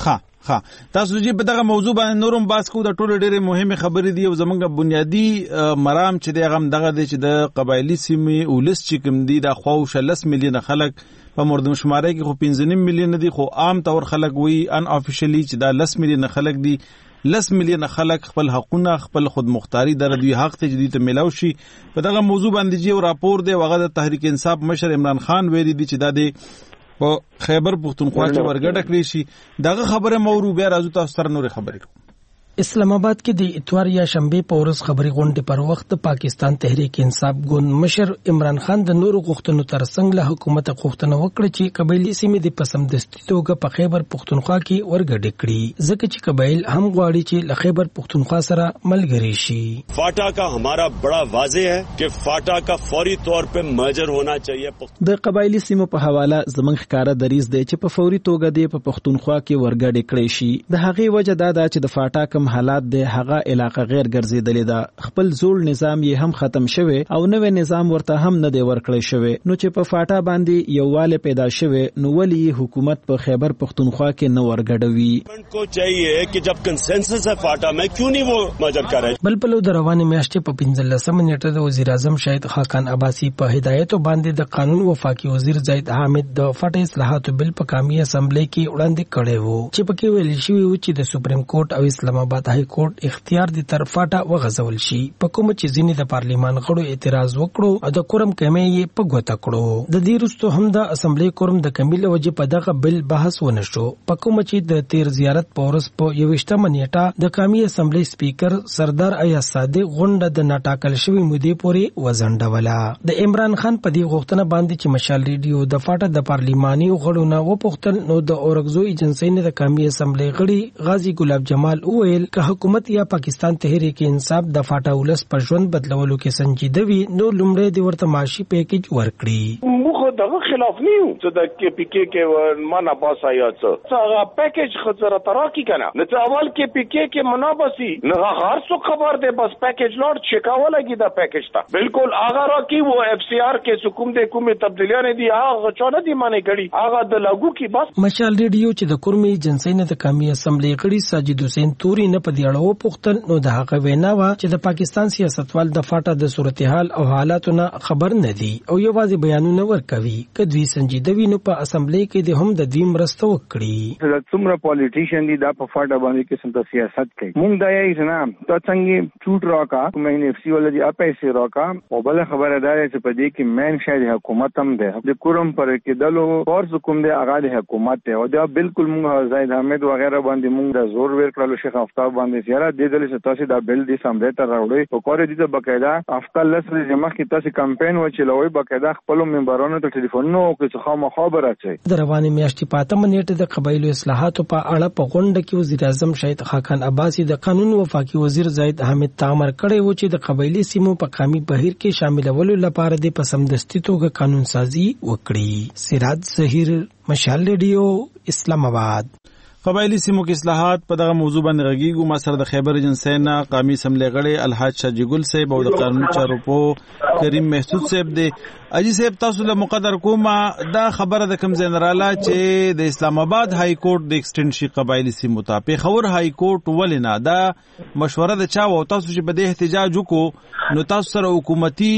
ها تاسو چې په دغه موضوع باندې نورم باس کو د ټولو ډېرې مهمه خبرې دی او زمونږ بنیادی مرام چې دی هغه دغه دی چې د قبایلی سیمې ولس چې کوم دی د خو 10 میلیون خلک په مردم شماره کې خو 15 میلیون دي خو عام طور خلک وی ان افیشلی چې دا 10 میلیون خلک دي 10 میلیون خلک خپل حقونه خپل خود مختاری در دوی حق ته جدي ته ملاوي شي په دغه موضوع باندې یو راپور دی وغه د تحریک انصاف مشر عمران خان ویلي دی چې دا دی په خیبر پختونخوا کې ورګډه کړی شي دغه خبره مورو بیا راځو تاسو سره نور خبرې کوم اسلام آباد کې د اتوار یا شنبه په ورځ خبري غونډې پر وخت پاکستان تحریک انصاف ګوند مشر عمران خان د نورو غوښتنو ترڅنګ له حکومت غوښتنه وکړه چې قبایلی سیمې د پسمدستي توګه په خیبر پختونخوا کې ورګډه کړي ځکه چې قبایل هم غواړي چې له خیبر پختونخوا سره ملګری شي فاٹا کا ہمارا بڑا واضح ہے کہ فاٹا کا فوری طور په مرجر ہونا چاہیے د قبایلی سیمو په حواله زمنګ ښکارا دریز دی چې په فوري توګه د پختونخوا کې ورګډه کړي شي د هغې وجه دا ده چې د فاټا کم حالات د هغه علاقه غیر ګرځیدلې ده خپل زوړ نظام یې هم ختم شوی او نوې نظام ورته هم نه دی ورکړی شوی نو چې په فاټا باندې یوواله پیدا شوی نو ولی حکومت په خیبر پختونخوا کې نه ورګډوي کو چاہیے کہ جب کنسنسس ہے فاٹا میں کیوں نہیں وہ ماجر کرے بلبلو د روانې میاشتې په 15 نیټه د وزیر اعظم شاهد خاقان عباسی په هدایت باندې د قانون وفاقي وزیر زید حامد د فاټا اصلاحات بل په قومي اسمبلی کې وړاندې کړی وو چې پکې ویل شوی و چې د سپریم کورټ او اسلام آباد های کورټ اختیار دي تر فاټا وغځول شي په کوم چې ځینې د پارلیمان غړو اعتراض وکړو او د کورم کمی یې په ګوته کړو د دې وروسته هم د اسمبلی کورم د کمیل وجه په دغه بل بحث ونه شو په کوم چې د تیر زیارت په ورځ په 21 نیټه د قومي اسمبلی سپیکر سردار ایاز صادق غونډه د ناټاکل شوی مودې پورې وزنډوله د عمران خان په دې غوښتنه باندې چې مشال ریډیو د فاټا د پارلیماني غړو نه وپوښتل نو د اورګزو ایجنسی نه د قومي اسمبلی غړي غازی ګلاب جمال وویل که حکومت یا پاکستان تحریک انصاف د فاټا ولس په ژوند بدلولو کې سنجیده وي نو لومړی د ورته معاشي پیکیج ورکړي موږ دغه خلاف نه یو چې د کې پی کې کې معنا باسا یا څه هغه پیکیج خزر تراکی کنه نو ته اول کې پی کې منابسي نه هر څه خبر ده بس پیکیج لوټ چکاوه لګي دا پیکیج تا بالکل هغه راکی وو اف سی آر کې حکومت د کومه تبدیلیاں نه دي هغه چونه دي معنی کړي هغه د لاګو کې بس مشال ریډیو چې د کورمي جنسي نه د قومي اسمبلی غړي ساجد حسین توري نه په دی اړه پوښتل نو د هغه وینا وا چې د پاکستان سیاستوال د فاټا د صورتحال او حالاتو نه خبر نه دي او یوازې بیانونه ورکوي کدوی سنجیده وینو په اسمبلی کې د هم د دوی مرسته وکړي د څومره پالیټیشن دي دا په فاټا باندې کې څنګه سیاست کوي مونږ دا یې نه تا څنګه چوټ راکا مې اف سی ولدي اپیسه راکا او بل خبره ده چې په دې کې مین شاید حکومت هم ده د کورم پر کې دلو فورس کوم دی هغه د حکومت ته او دا بالکل مونږ زید حمید وغیرہ باندې مونږ د زور ور کړلو شیخ افتاب باندې زیاره د دې چې تاسو دا بل دي سمره تر راوړي او کور دي ته بقاعده افتال لسره جمع کې تاسو کمپاین وچلوي بقاعده خپل ممبرانو ته ټلیفون نو کې څه خبره چي د روانې میاشتې پاتم نیټه د قبایلو اصلاحاتو په اړه په غونډه کې وزیر اعظم شاهد خاقان عباسی د قانون وفاقي وزیر زید حامد تامر کړی و چې د قبایلی سیمو په قومي بهیر کې شاملولو لپاره د پسمدستي توګه قانون سازي وکړي سراج ظهیر مشال ریډیو اسلام آباد قبایلی سیمو کې اصلاحات په دغه موضوع باندې غږیږو ما سره د خیبر ایجنسی نه قومي اسمبلی غړي الحاج شاجی ګل صاحب او د قانون چارو په کریم محسود صاحب دی اجي صاحب تاسو له مقدر کومه دا خبره د کوم جنراله چې د اسلام آباد های کورټ د ایکسټنشن قبایلی سیمو ته په خبر های کورټ ولنه دا مشوره د چا و تاسو چې بده احتجاج وکړو نو تاسو سره حکومتي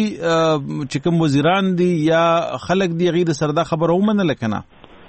چې کوم وزیران دي یا خلک دی غیر سره دا خبره ومنه لکنه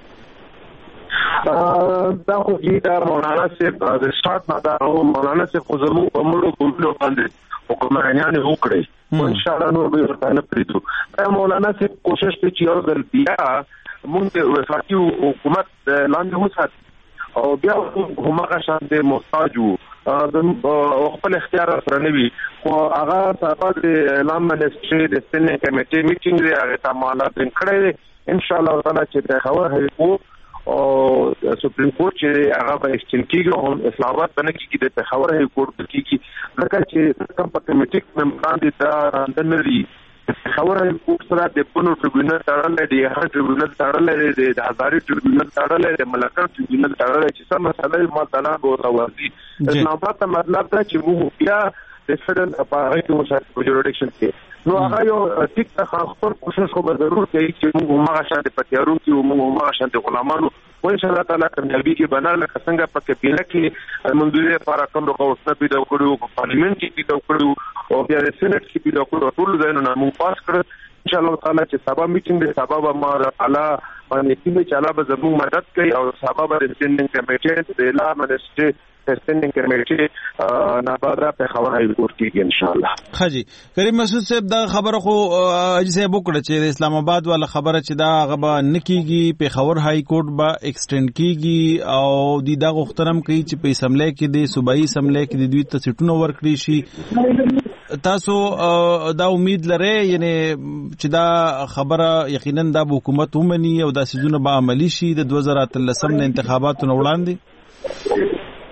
دا خو دې مولانا صاحب د سٹارټ نه دا مولانا صاحب خو زموږ په مړو کوملو باندې حکومتیان وکړي ان شاء الله نو به ورته نه پریږدو مولانا صاحب کوشش کوي چې یو ځل بیا موږ وفاقي حکومت لاندې وسات او بیا همغه شان د محتاج وو خپل اختیار سره نه وي خو هغه صاحب د اعلان منسټري د سنې کمیټې میټینګ لري هغه تمامات کړی ان شاء الله تعالی چې د خبر هي او سپریم کورټ چې هغه به ایکسټن کیږي او اسلام آباد باندې کې د خبره هي کورټ کیږي لکه چې کوم په کمیټیک ممبران دي دا راندنري خبره کورټ سره د پونو ټریبیونل تړلې دی هغه ټریبیونل تړلې دی د هزاري ټریبیونل تړلې دی ملکان ټریبیونل تړلې چې سم مسله ما تعالی غوړه ورزي اسلام آباد ته مطلب دا چې موږ بیا د فدرال اپارات کې مشارکت جوړیکشن کې نو هغه یو ټیک ته خپل کوشش خو به ضرور کوي چې موږ هغه شاته پټیارو کې موږ هغه شاته غلامانو وان شاء الله تعالی کامیابی کې بناله څنګه په کپیله کې منځوري لپاره کوم راوستنه پیدا کړو په پارلیمنت کې پیدا کړو او بیا د سېنات کې پیدا کړو ټول ځایونه موږ پاس کړ ان شاء الله تعالی چې سبا میټینګ دی سبا به ما تعالی باندې کې چې الله به زموږ مدد کوي او سبا به سټینډینګ کمیټه د اعلان منسټ سټینډینګ کمیټه نابادا په خبره هاي کورټ کې ان شاء الله. خاجي کریم مسعود صاحب دا خبره خو اجي صاحب وکړه چې د اسلام آباد والا خبره چې دا غبا نکیږي په خبر هاي کورټ با ایکسټند کیږي او د دا غوښتنم کوي چې په اسمبلی کې د صوبایي اسمبلی کې د دوی ته سټونه ورکړي شي. تاسو دا امید لرئ یعنی چې دا خبره یقینا د حکومت ومني او دا سيزونه به عملی شي د 2013 د انتخاباتو نه وړاندې؟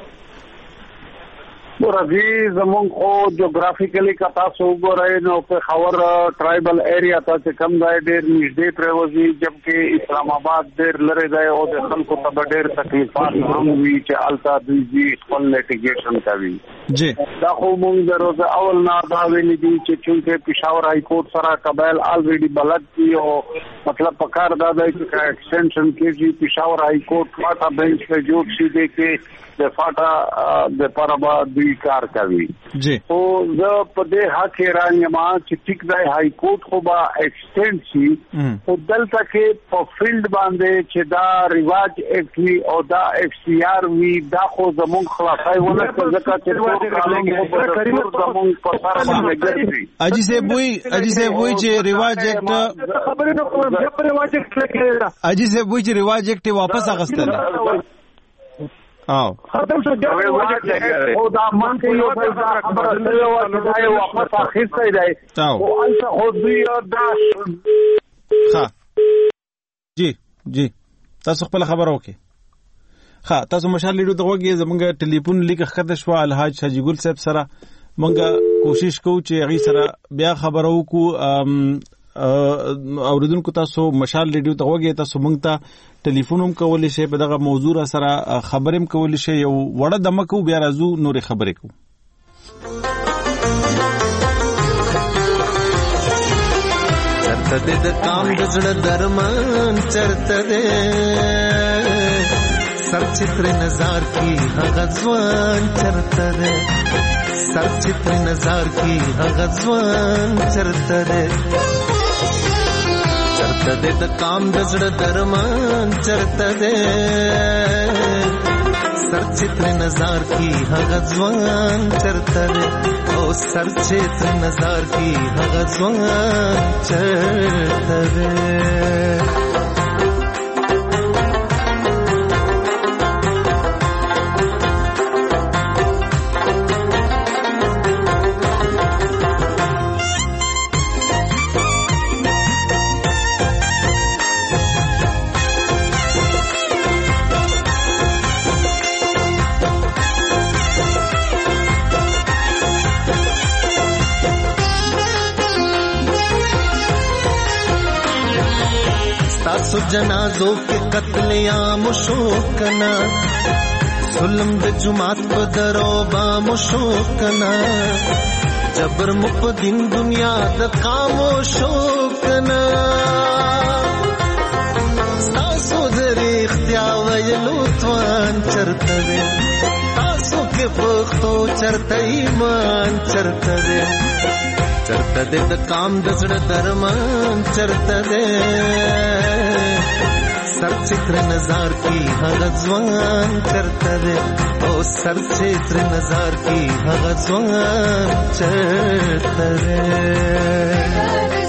راځي زمونږ خو جغرافیکلی کا تاسو وګورئ نو په خور ټرایبل ایریا ته چې کم ځای ډېر نږدې پروزي جبکې اسلام آباد ډېر لري دی او د خلکو ته ډېر تکلیفات هم وي چې التا دوی خپل لیټیګیشن کوي. جی دا خو موږ د روز اول نه دا ویلي دي چې چونکه پېښور هاي کورټ سره قبایل الریډي بلد دي او مطلب په کار دا دی چې ایکسټنشن کېږي پېښور هاي کورټ ماته بنچ ته جوړ شي دی کې د فاټا د پربا دوی کار کوي. جی او زه په دې حق راځم چې ټیک دی هاي کورټ خو با ایکسټند شي او دلته کې په فیلډ باندې چې دا ریواج اکټي او دا اف سی آر وی دا خو زموږ خلاصای ونه ځکه چې قانون مو زموږ په سر باندې ګرځي. اجي سه وای چې ریواج اکټ خبرې نو کوم په ریواج اکټ کې اجي سه وای چې ریواج اکټ واپس اغستل او ختم شو او دا مان کې یو ځای دا خبره شوی و چې دا یو واپس اخیستی دی او انت خو دوی دا ښه جی تاسو خپل خبره وکړئ. ښه تاسو مشال لیډو ته وګورئ زمونږ ټلیفون لیک ښکته شو الحاج حاجی ګل صاحب سره مونږ کوشش کوو چې هغه سره بیا خبرو کو اوریدونکو تاسو مشال ریډیو ته وګورئ تاسو مونږ ته ټلیفون هم کولای شئ په دغه موضوع سره خبرې هم کولای شئ یو وړه دمه کو بیا راځو نورې خبرې کو. چرته د کام د زړه درمان چرته ده سر چتر نظر کی هغه ځوان چرته ده سر چتر نظر کی هغه ځوان چرته ده چرته د کام د زړه درمان چرته ده سر چتر نظر کی هغه ځوان چرته ده او سر چتر نظر کی هغه ځوان چرته ده. سو جنازو کے قتل عام شوکنا ظلم د جماعت په درو بام شوکنا جبر مپدین دنیا د قامو شوکنا تاسو د اختیار ویلو توان چرته ده تاسو کې پختو چرته ایمان چرته ده چرته ده د کام د زړه درمان چرته ده سر چتر نظر کی هغه ځوان چرته ده او سر چتر نظر کی هغه ځوان چرته ده.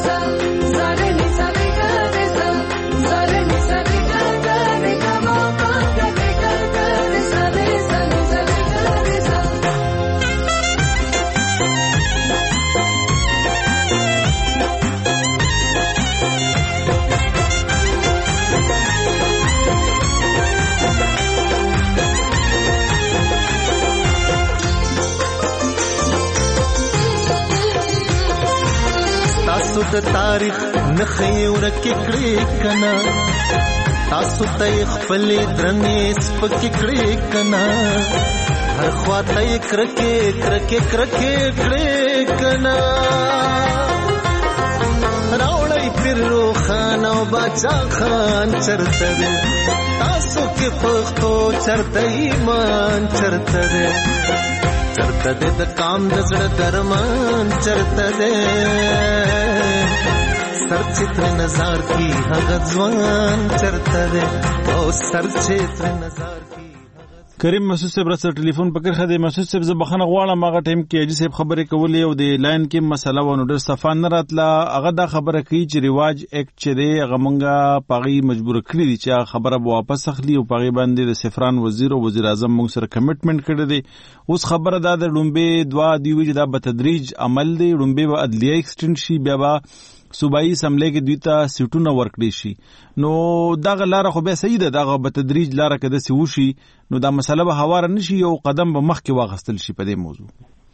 تاسو د تاریخ نخې ورکې کړې کنا تاسو ته خپل درنې سپکې کړې کنا هر خواته کرکې کړې کنا راوړې پر روخانه باچا خان چرته ده تاسو کې پښتو چرته ایمان چرته ده چرته ده د کام د زړه درمان چرته ده سر چتر نظر کی هغه ځوان چرته ده او سر چتر نظر کی کریم مسعود صاحب را سره ټلیفون پکړ خدای مسعود صاحب زه بخنه غواړم هغه ټیم کې اجي صاحب خبرې کولې او د لاین کې مسله ونه ډېر صفان نه راتله هغه دا خبره کوي چې رواج اکټ چې دی هغه مونږه پاغي مجبور کړی دي چې خبره به واپس اخلي او پاغي باندې د سفران وزیر او وزیر اعظم مونږ سره کمټمنټ کړی دی اوس خبره دا د لومبه دوا دی وی دا په تدریج عمل دی لومبه به عدلیه ایکسټنډ شي بیا به صوبایي اسمبلی کې دوی ته سیټونه ورکړي شي نو دغه لاره خو به صحیح ده دغه په تدریج لاره کې د سی وشي نو دا مسله به هوار نه شي یو قدم به مخکې واغستل شي په دې موضوع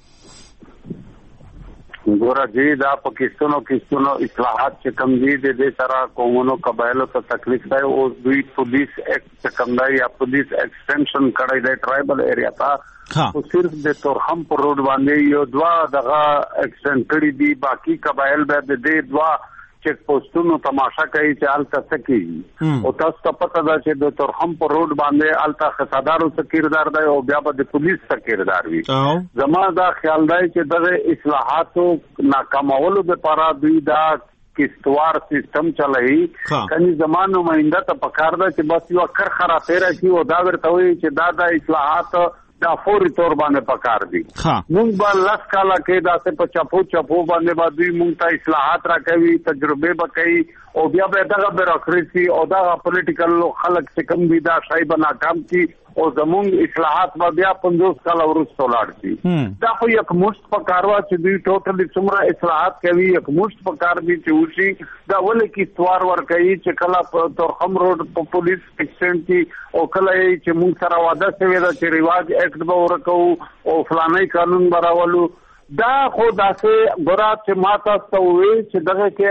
ګوره جی دا پاکستانو اصلاحات چې کم دي د دې سره قومونو قبایلو ته تکلیف دی او دوی پولیس ایکټ کم دی یا پولیس ایکسټنشن کړی دی ټرایبل ایریا ته او صرف د تورخم پر روډ باندې یو دوا دغه ایکسټنډ کړی دي باقی قبایل به د دې دوا چیک پوسټونو تماشا کوي چې الته سکی او تاسو ته پته ده چې د تورخم پر روډ باندې الته خصادارو سکیردار دی او بیا به د پولیس سکیردار وي زما دا خیال دی چې دغه اصلاحاتو ناکامولو لپاره دوی دا کستوار سیستم چلایي کني زمانو نمائنده ته پکار ده چې بس یو کر خراته راشي او دا ورته وي چې دا اصلاحات دا فوري تور باندې پکار دي مونږ به لاس کاله کې دا څه په چپو باندې باندې مونږ ته اصلاحات راکوي تجربه وکړي او بیا به دغه بیروکراسي او دغه پولیټیکل خلک چې کوم دي دا شای به ناکام کی او زمونږ اصلاحات به بیا 50 کال وروسته لاړ شي دا خو یک مشت پکاروا چې دوی ټوټلی څومره اصلاحات کوي یک مشت پکار دي چې وشي دا ولې کی ستوار ور کوي چې کله تورخم روډ په پولیس ایکسټنډ کی او کله چې مونږ سره وعده شوی دا چې رواج ایکټ به ورکو او فلانه قانون براولو دا خو داسې ګورا چې ماته سوې چې دغه کې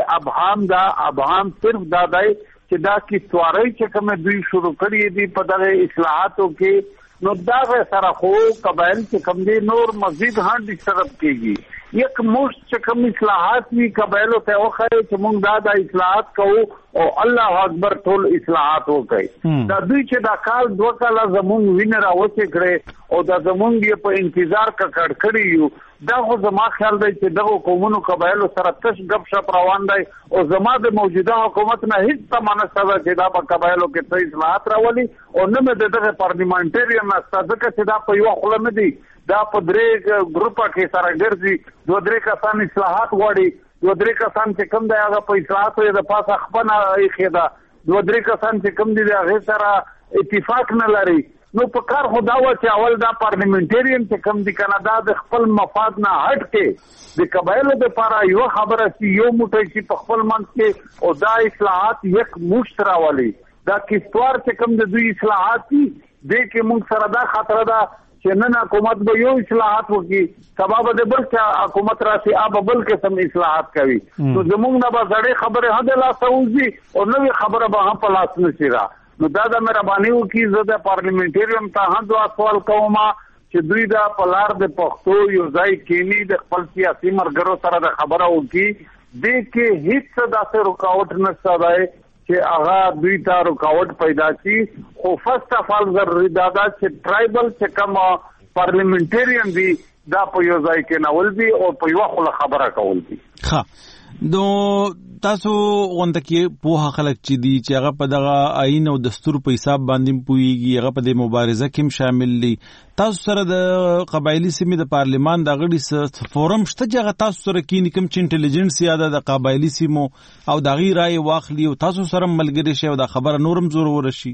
ابهام صرف دا دی چې دا کی ستواري چې کوم دوی شروع کړی دي په دغه اصلاحاتو کې نو دا سره خو قبایل چې کوم دي نور مزید هان ډیسټرب کیږي یک مشت چې کوم اصلاحات وی قبایلو ته وخره چې موږ دا اصلاحات کوو او الله اکبر ټول اصلاحات وکړي دا دوی چې دا کال 2 کال زموږ وینر راوځي کړي او دا زموږ په انتظار کړ کړی یو دا خو زما خیال دی چې دغه قومونو قبایلو سره تش غب شپ روان دی او زما د موجوده حکومت نه هیڅ تمانه سره چې دا په قبایلو کې څه اصلاحات راولي او نه مې دغه پارلیمنټریان استاد چې دا په یو خله نه دی دا په درې ګروپه کې سره ګرځي 2-3 کسان اصلاحات غواړي 2-3 کسان چې کم دی هغه په اصلاحاتو د پاسه خپنه ایخدا 2-3 کسان چې کم دي هغه سره اتفاق نه لري نو په کار خدا و چې اول دا پارلیمنټریان چې کم دي کنه دا د خپل مفاد نه هټ کې د قبایلو د لپاره یو خبره چې یو موټی چې په خپل منځ کې او دا اصلاحات یک مشت راولي دا کستوار چې کم د دوی اصلاحات دي د کې موږ سره دا خطر ده چې نن حکومت به یو اصلاحات وکړي سبب د بل حکومت راشي اب بل قسم اصلاحات کوي نو زموږ نه به زړې خبره هدا لا سوزي او نوې خبره به هم په لاس نشي را نو دا د مهرباني وکړي زه د پارلیمنټریان ته هم سوال کوم چې دوی دا پلار د پښتو یو ځای کینی د خپل سیاسي مرګرو سره د خبره وکړي د کې هیڅ داسې رکاوټ نشته دی چې هغه دوی ته رکاوټ پیدا شي خو فرست اف ال ضروري دا چې ټرایبل چې کوم پارلیمنټریان دي دا په یو ځای کې ناول دي او په یو خله خبره کول دي ها نو تاسو غونډه کې په خلک چې دي چې هغه په دغه آئین او دستور په حساب باندې پويږي هغه په د مبارزه کې شامل دي تاسو سره د قبایلی سیمې د پارلیمان د غړي فورم شته چې هغه تاسو سره کې نکم چې انټيليجنس یاده د قبایلی سیمو او د غیر رائے واخلي او تاسو سره ملګری شي او د خبره نورم زور ورشي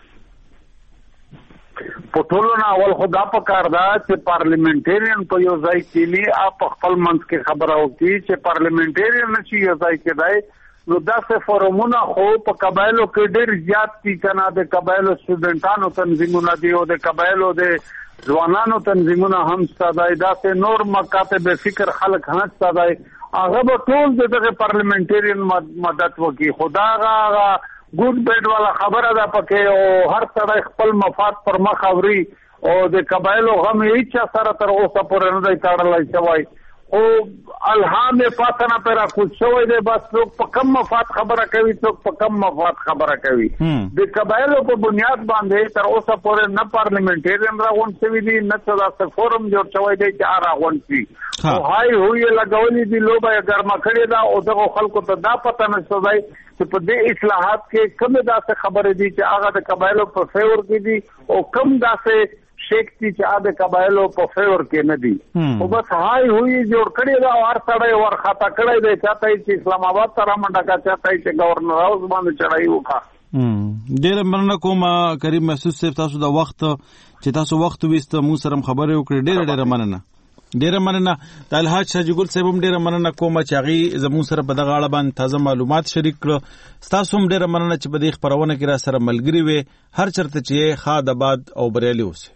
په ټولو نه اول خدا په کار دا چې پارلیمنټریان په یو ځای کې نه اپ خپل منځ کې خبره وکړي چې پارلیمنټریان نشي یو ځای کې دی نو دا څه فورمونه خو په قبایلو کې ډېر زیات دي کنه د قبایلو سټوډنټانو تنظیمونه دي او د قبایلو د ځوانانو تنظیمونه هم ستادای دا څه نور مکاتب فکر خلک هم ستادای هغه به ټول دغه پارلیمنټریان مدد وکړي خدا هغه ګډ بیډ والا خبره ده پکې او هر سړی خپل مفاد پر مخ اوري او د قبایلو غم هیڅ سره تر اوسه پورې نه دی تړلی شوی او الهام فاتنه پر کوڅ شوی دی. بس څوک په کم مفاد خبره کوي، څوک په کم مفاد خبره کوي. د قبایلو په بنیاد باندې تر اوسه پورې نه پارلیمنټریان راغونډ شوي دي، نه څه داسې فورم جوړ شوی دی چې راغونډ شي. او هاي هوی لګولې دي، لوبه یې ګرمه کړې ده او دغه خلکو ته دا پته نشته دی چې په دې اصلاحات کې کومه داسې خبرې دي چې هغه د قبایلو په فیور کې دي او کوم داسې شیک دي چې هغه د قبایلو په فیور کې نه دي. او بس هاي هوی جوړ کړی دا، هر سړی ورخطا کړی دی، چاته چې اسلام آباد ته رامنډه کا، چاته چې گورنر هاوس باندې چړای وکړه. ډېر مننه کوم کریم محسوس صاحب، تاسو د وخت چې تاسو وخت وست مو سره خبرې وکړې، ډېر مننه. ډیره مننه. د الحاج شاجي ګل صاحب هم ډیره مننه کوم چې هغه زموږ سره په دغه اړه باندې تازه معلومات شریک کړو. تاسو هم ډیره مننه چې په دې خبرونه کې را سره ملګری وي. هر چرته چې خاد آباد او بریالي اوسئ.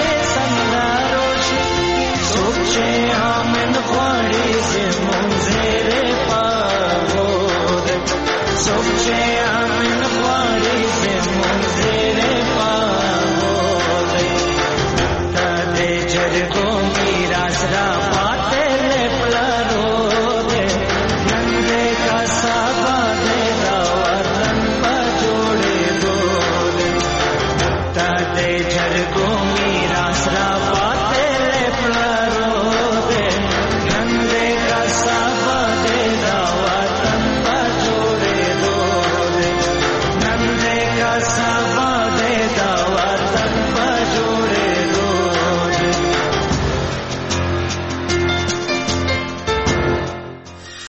Che amen khwari se munze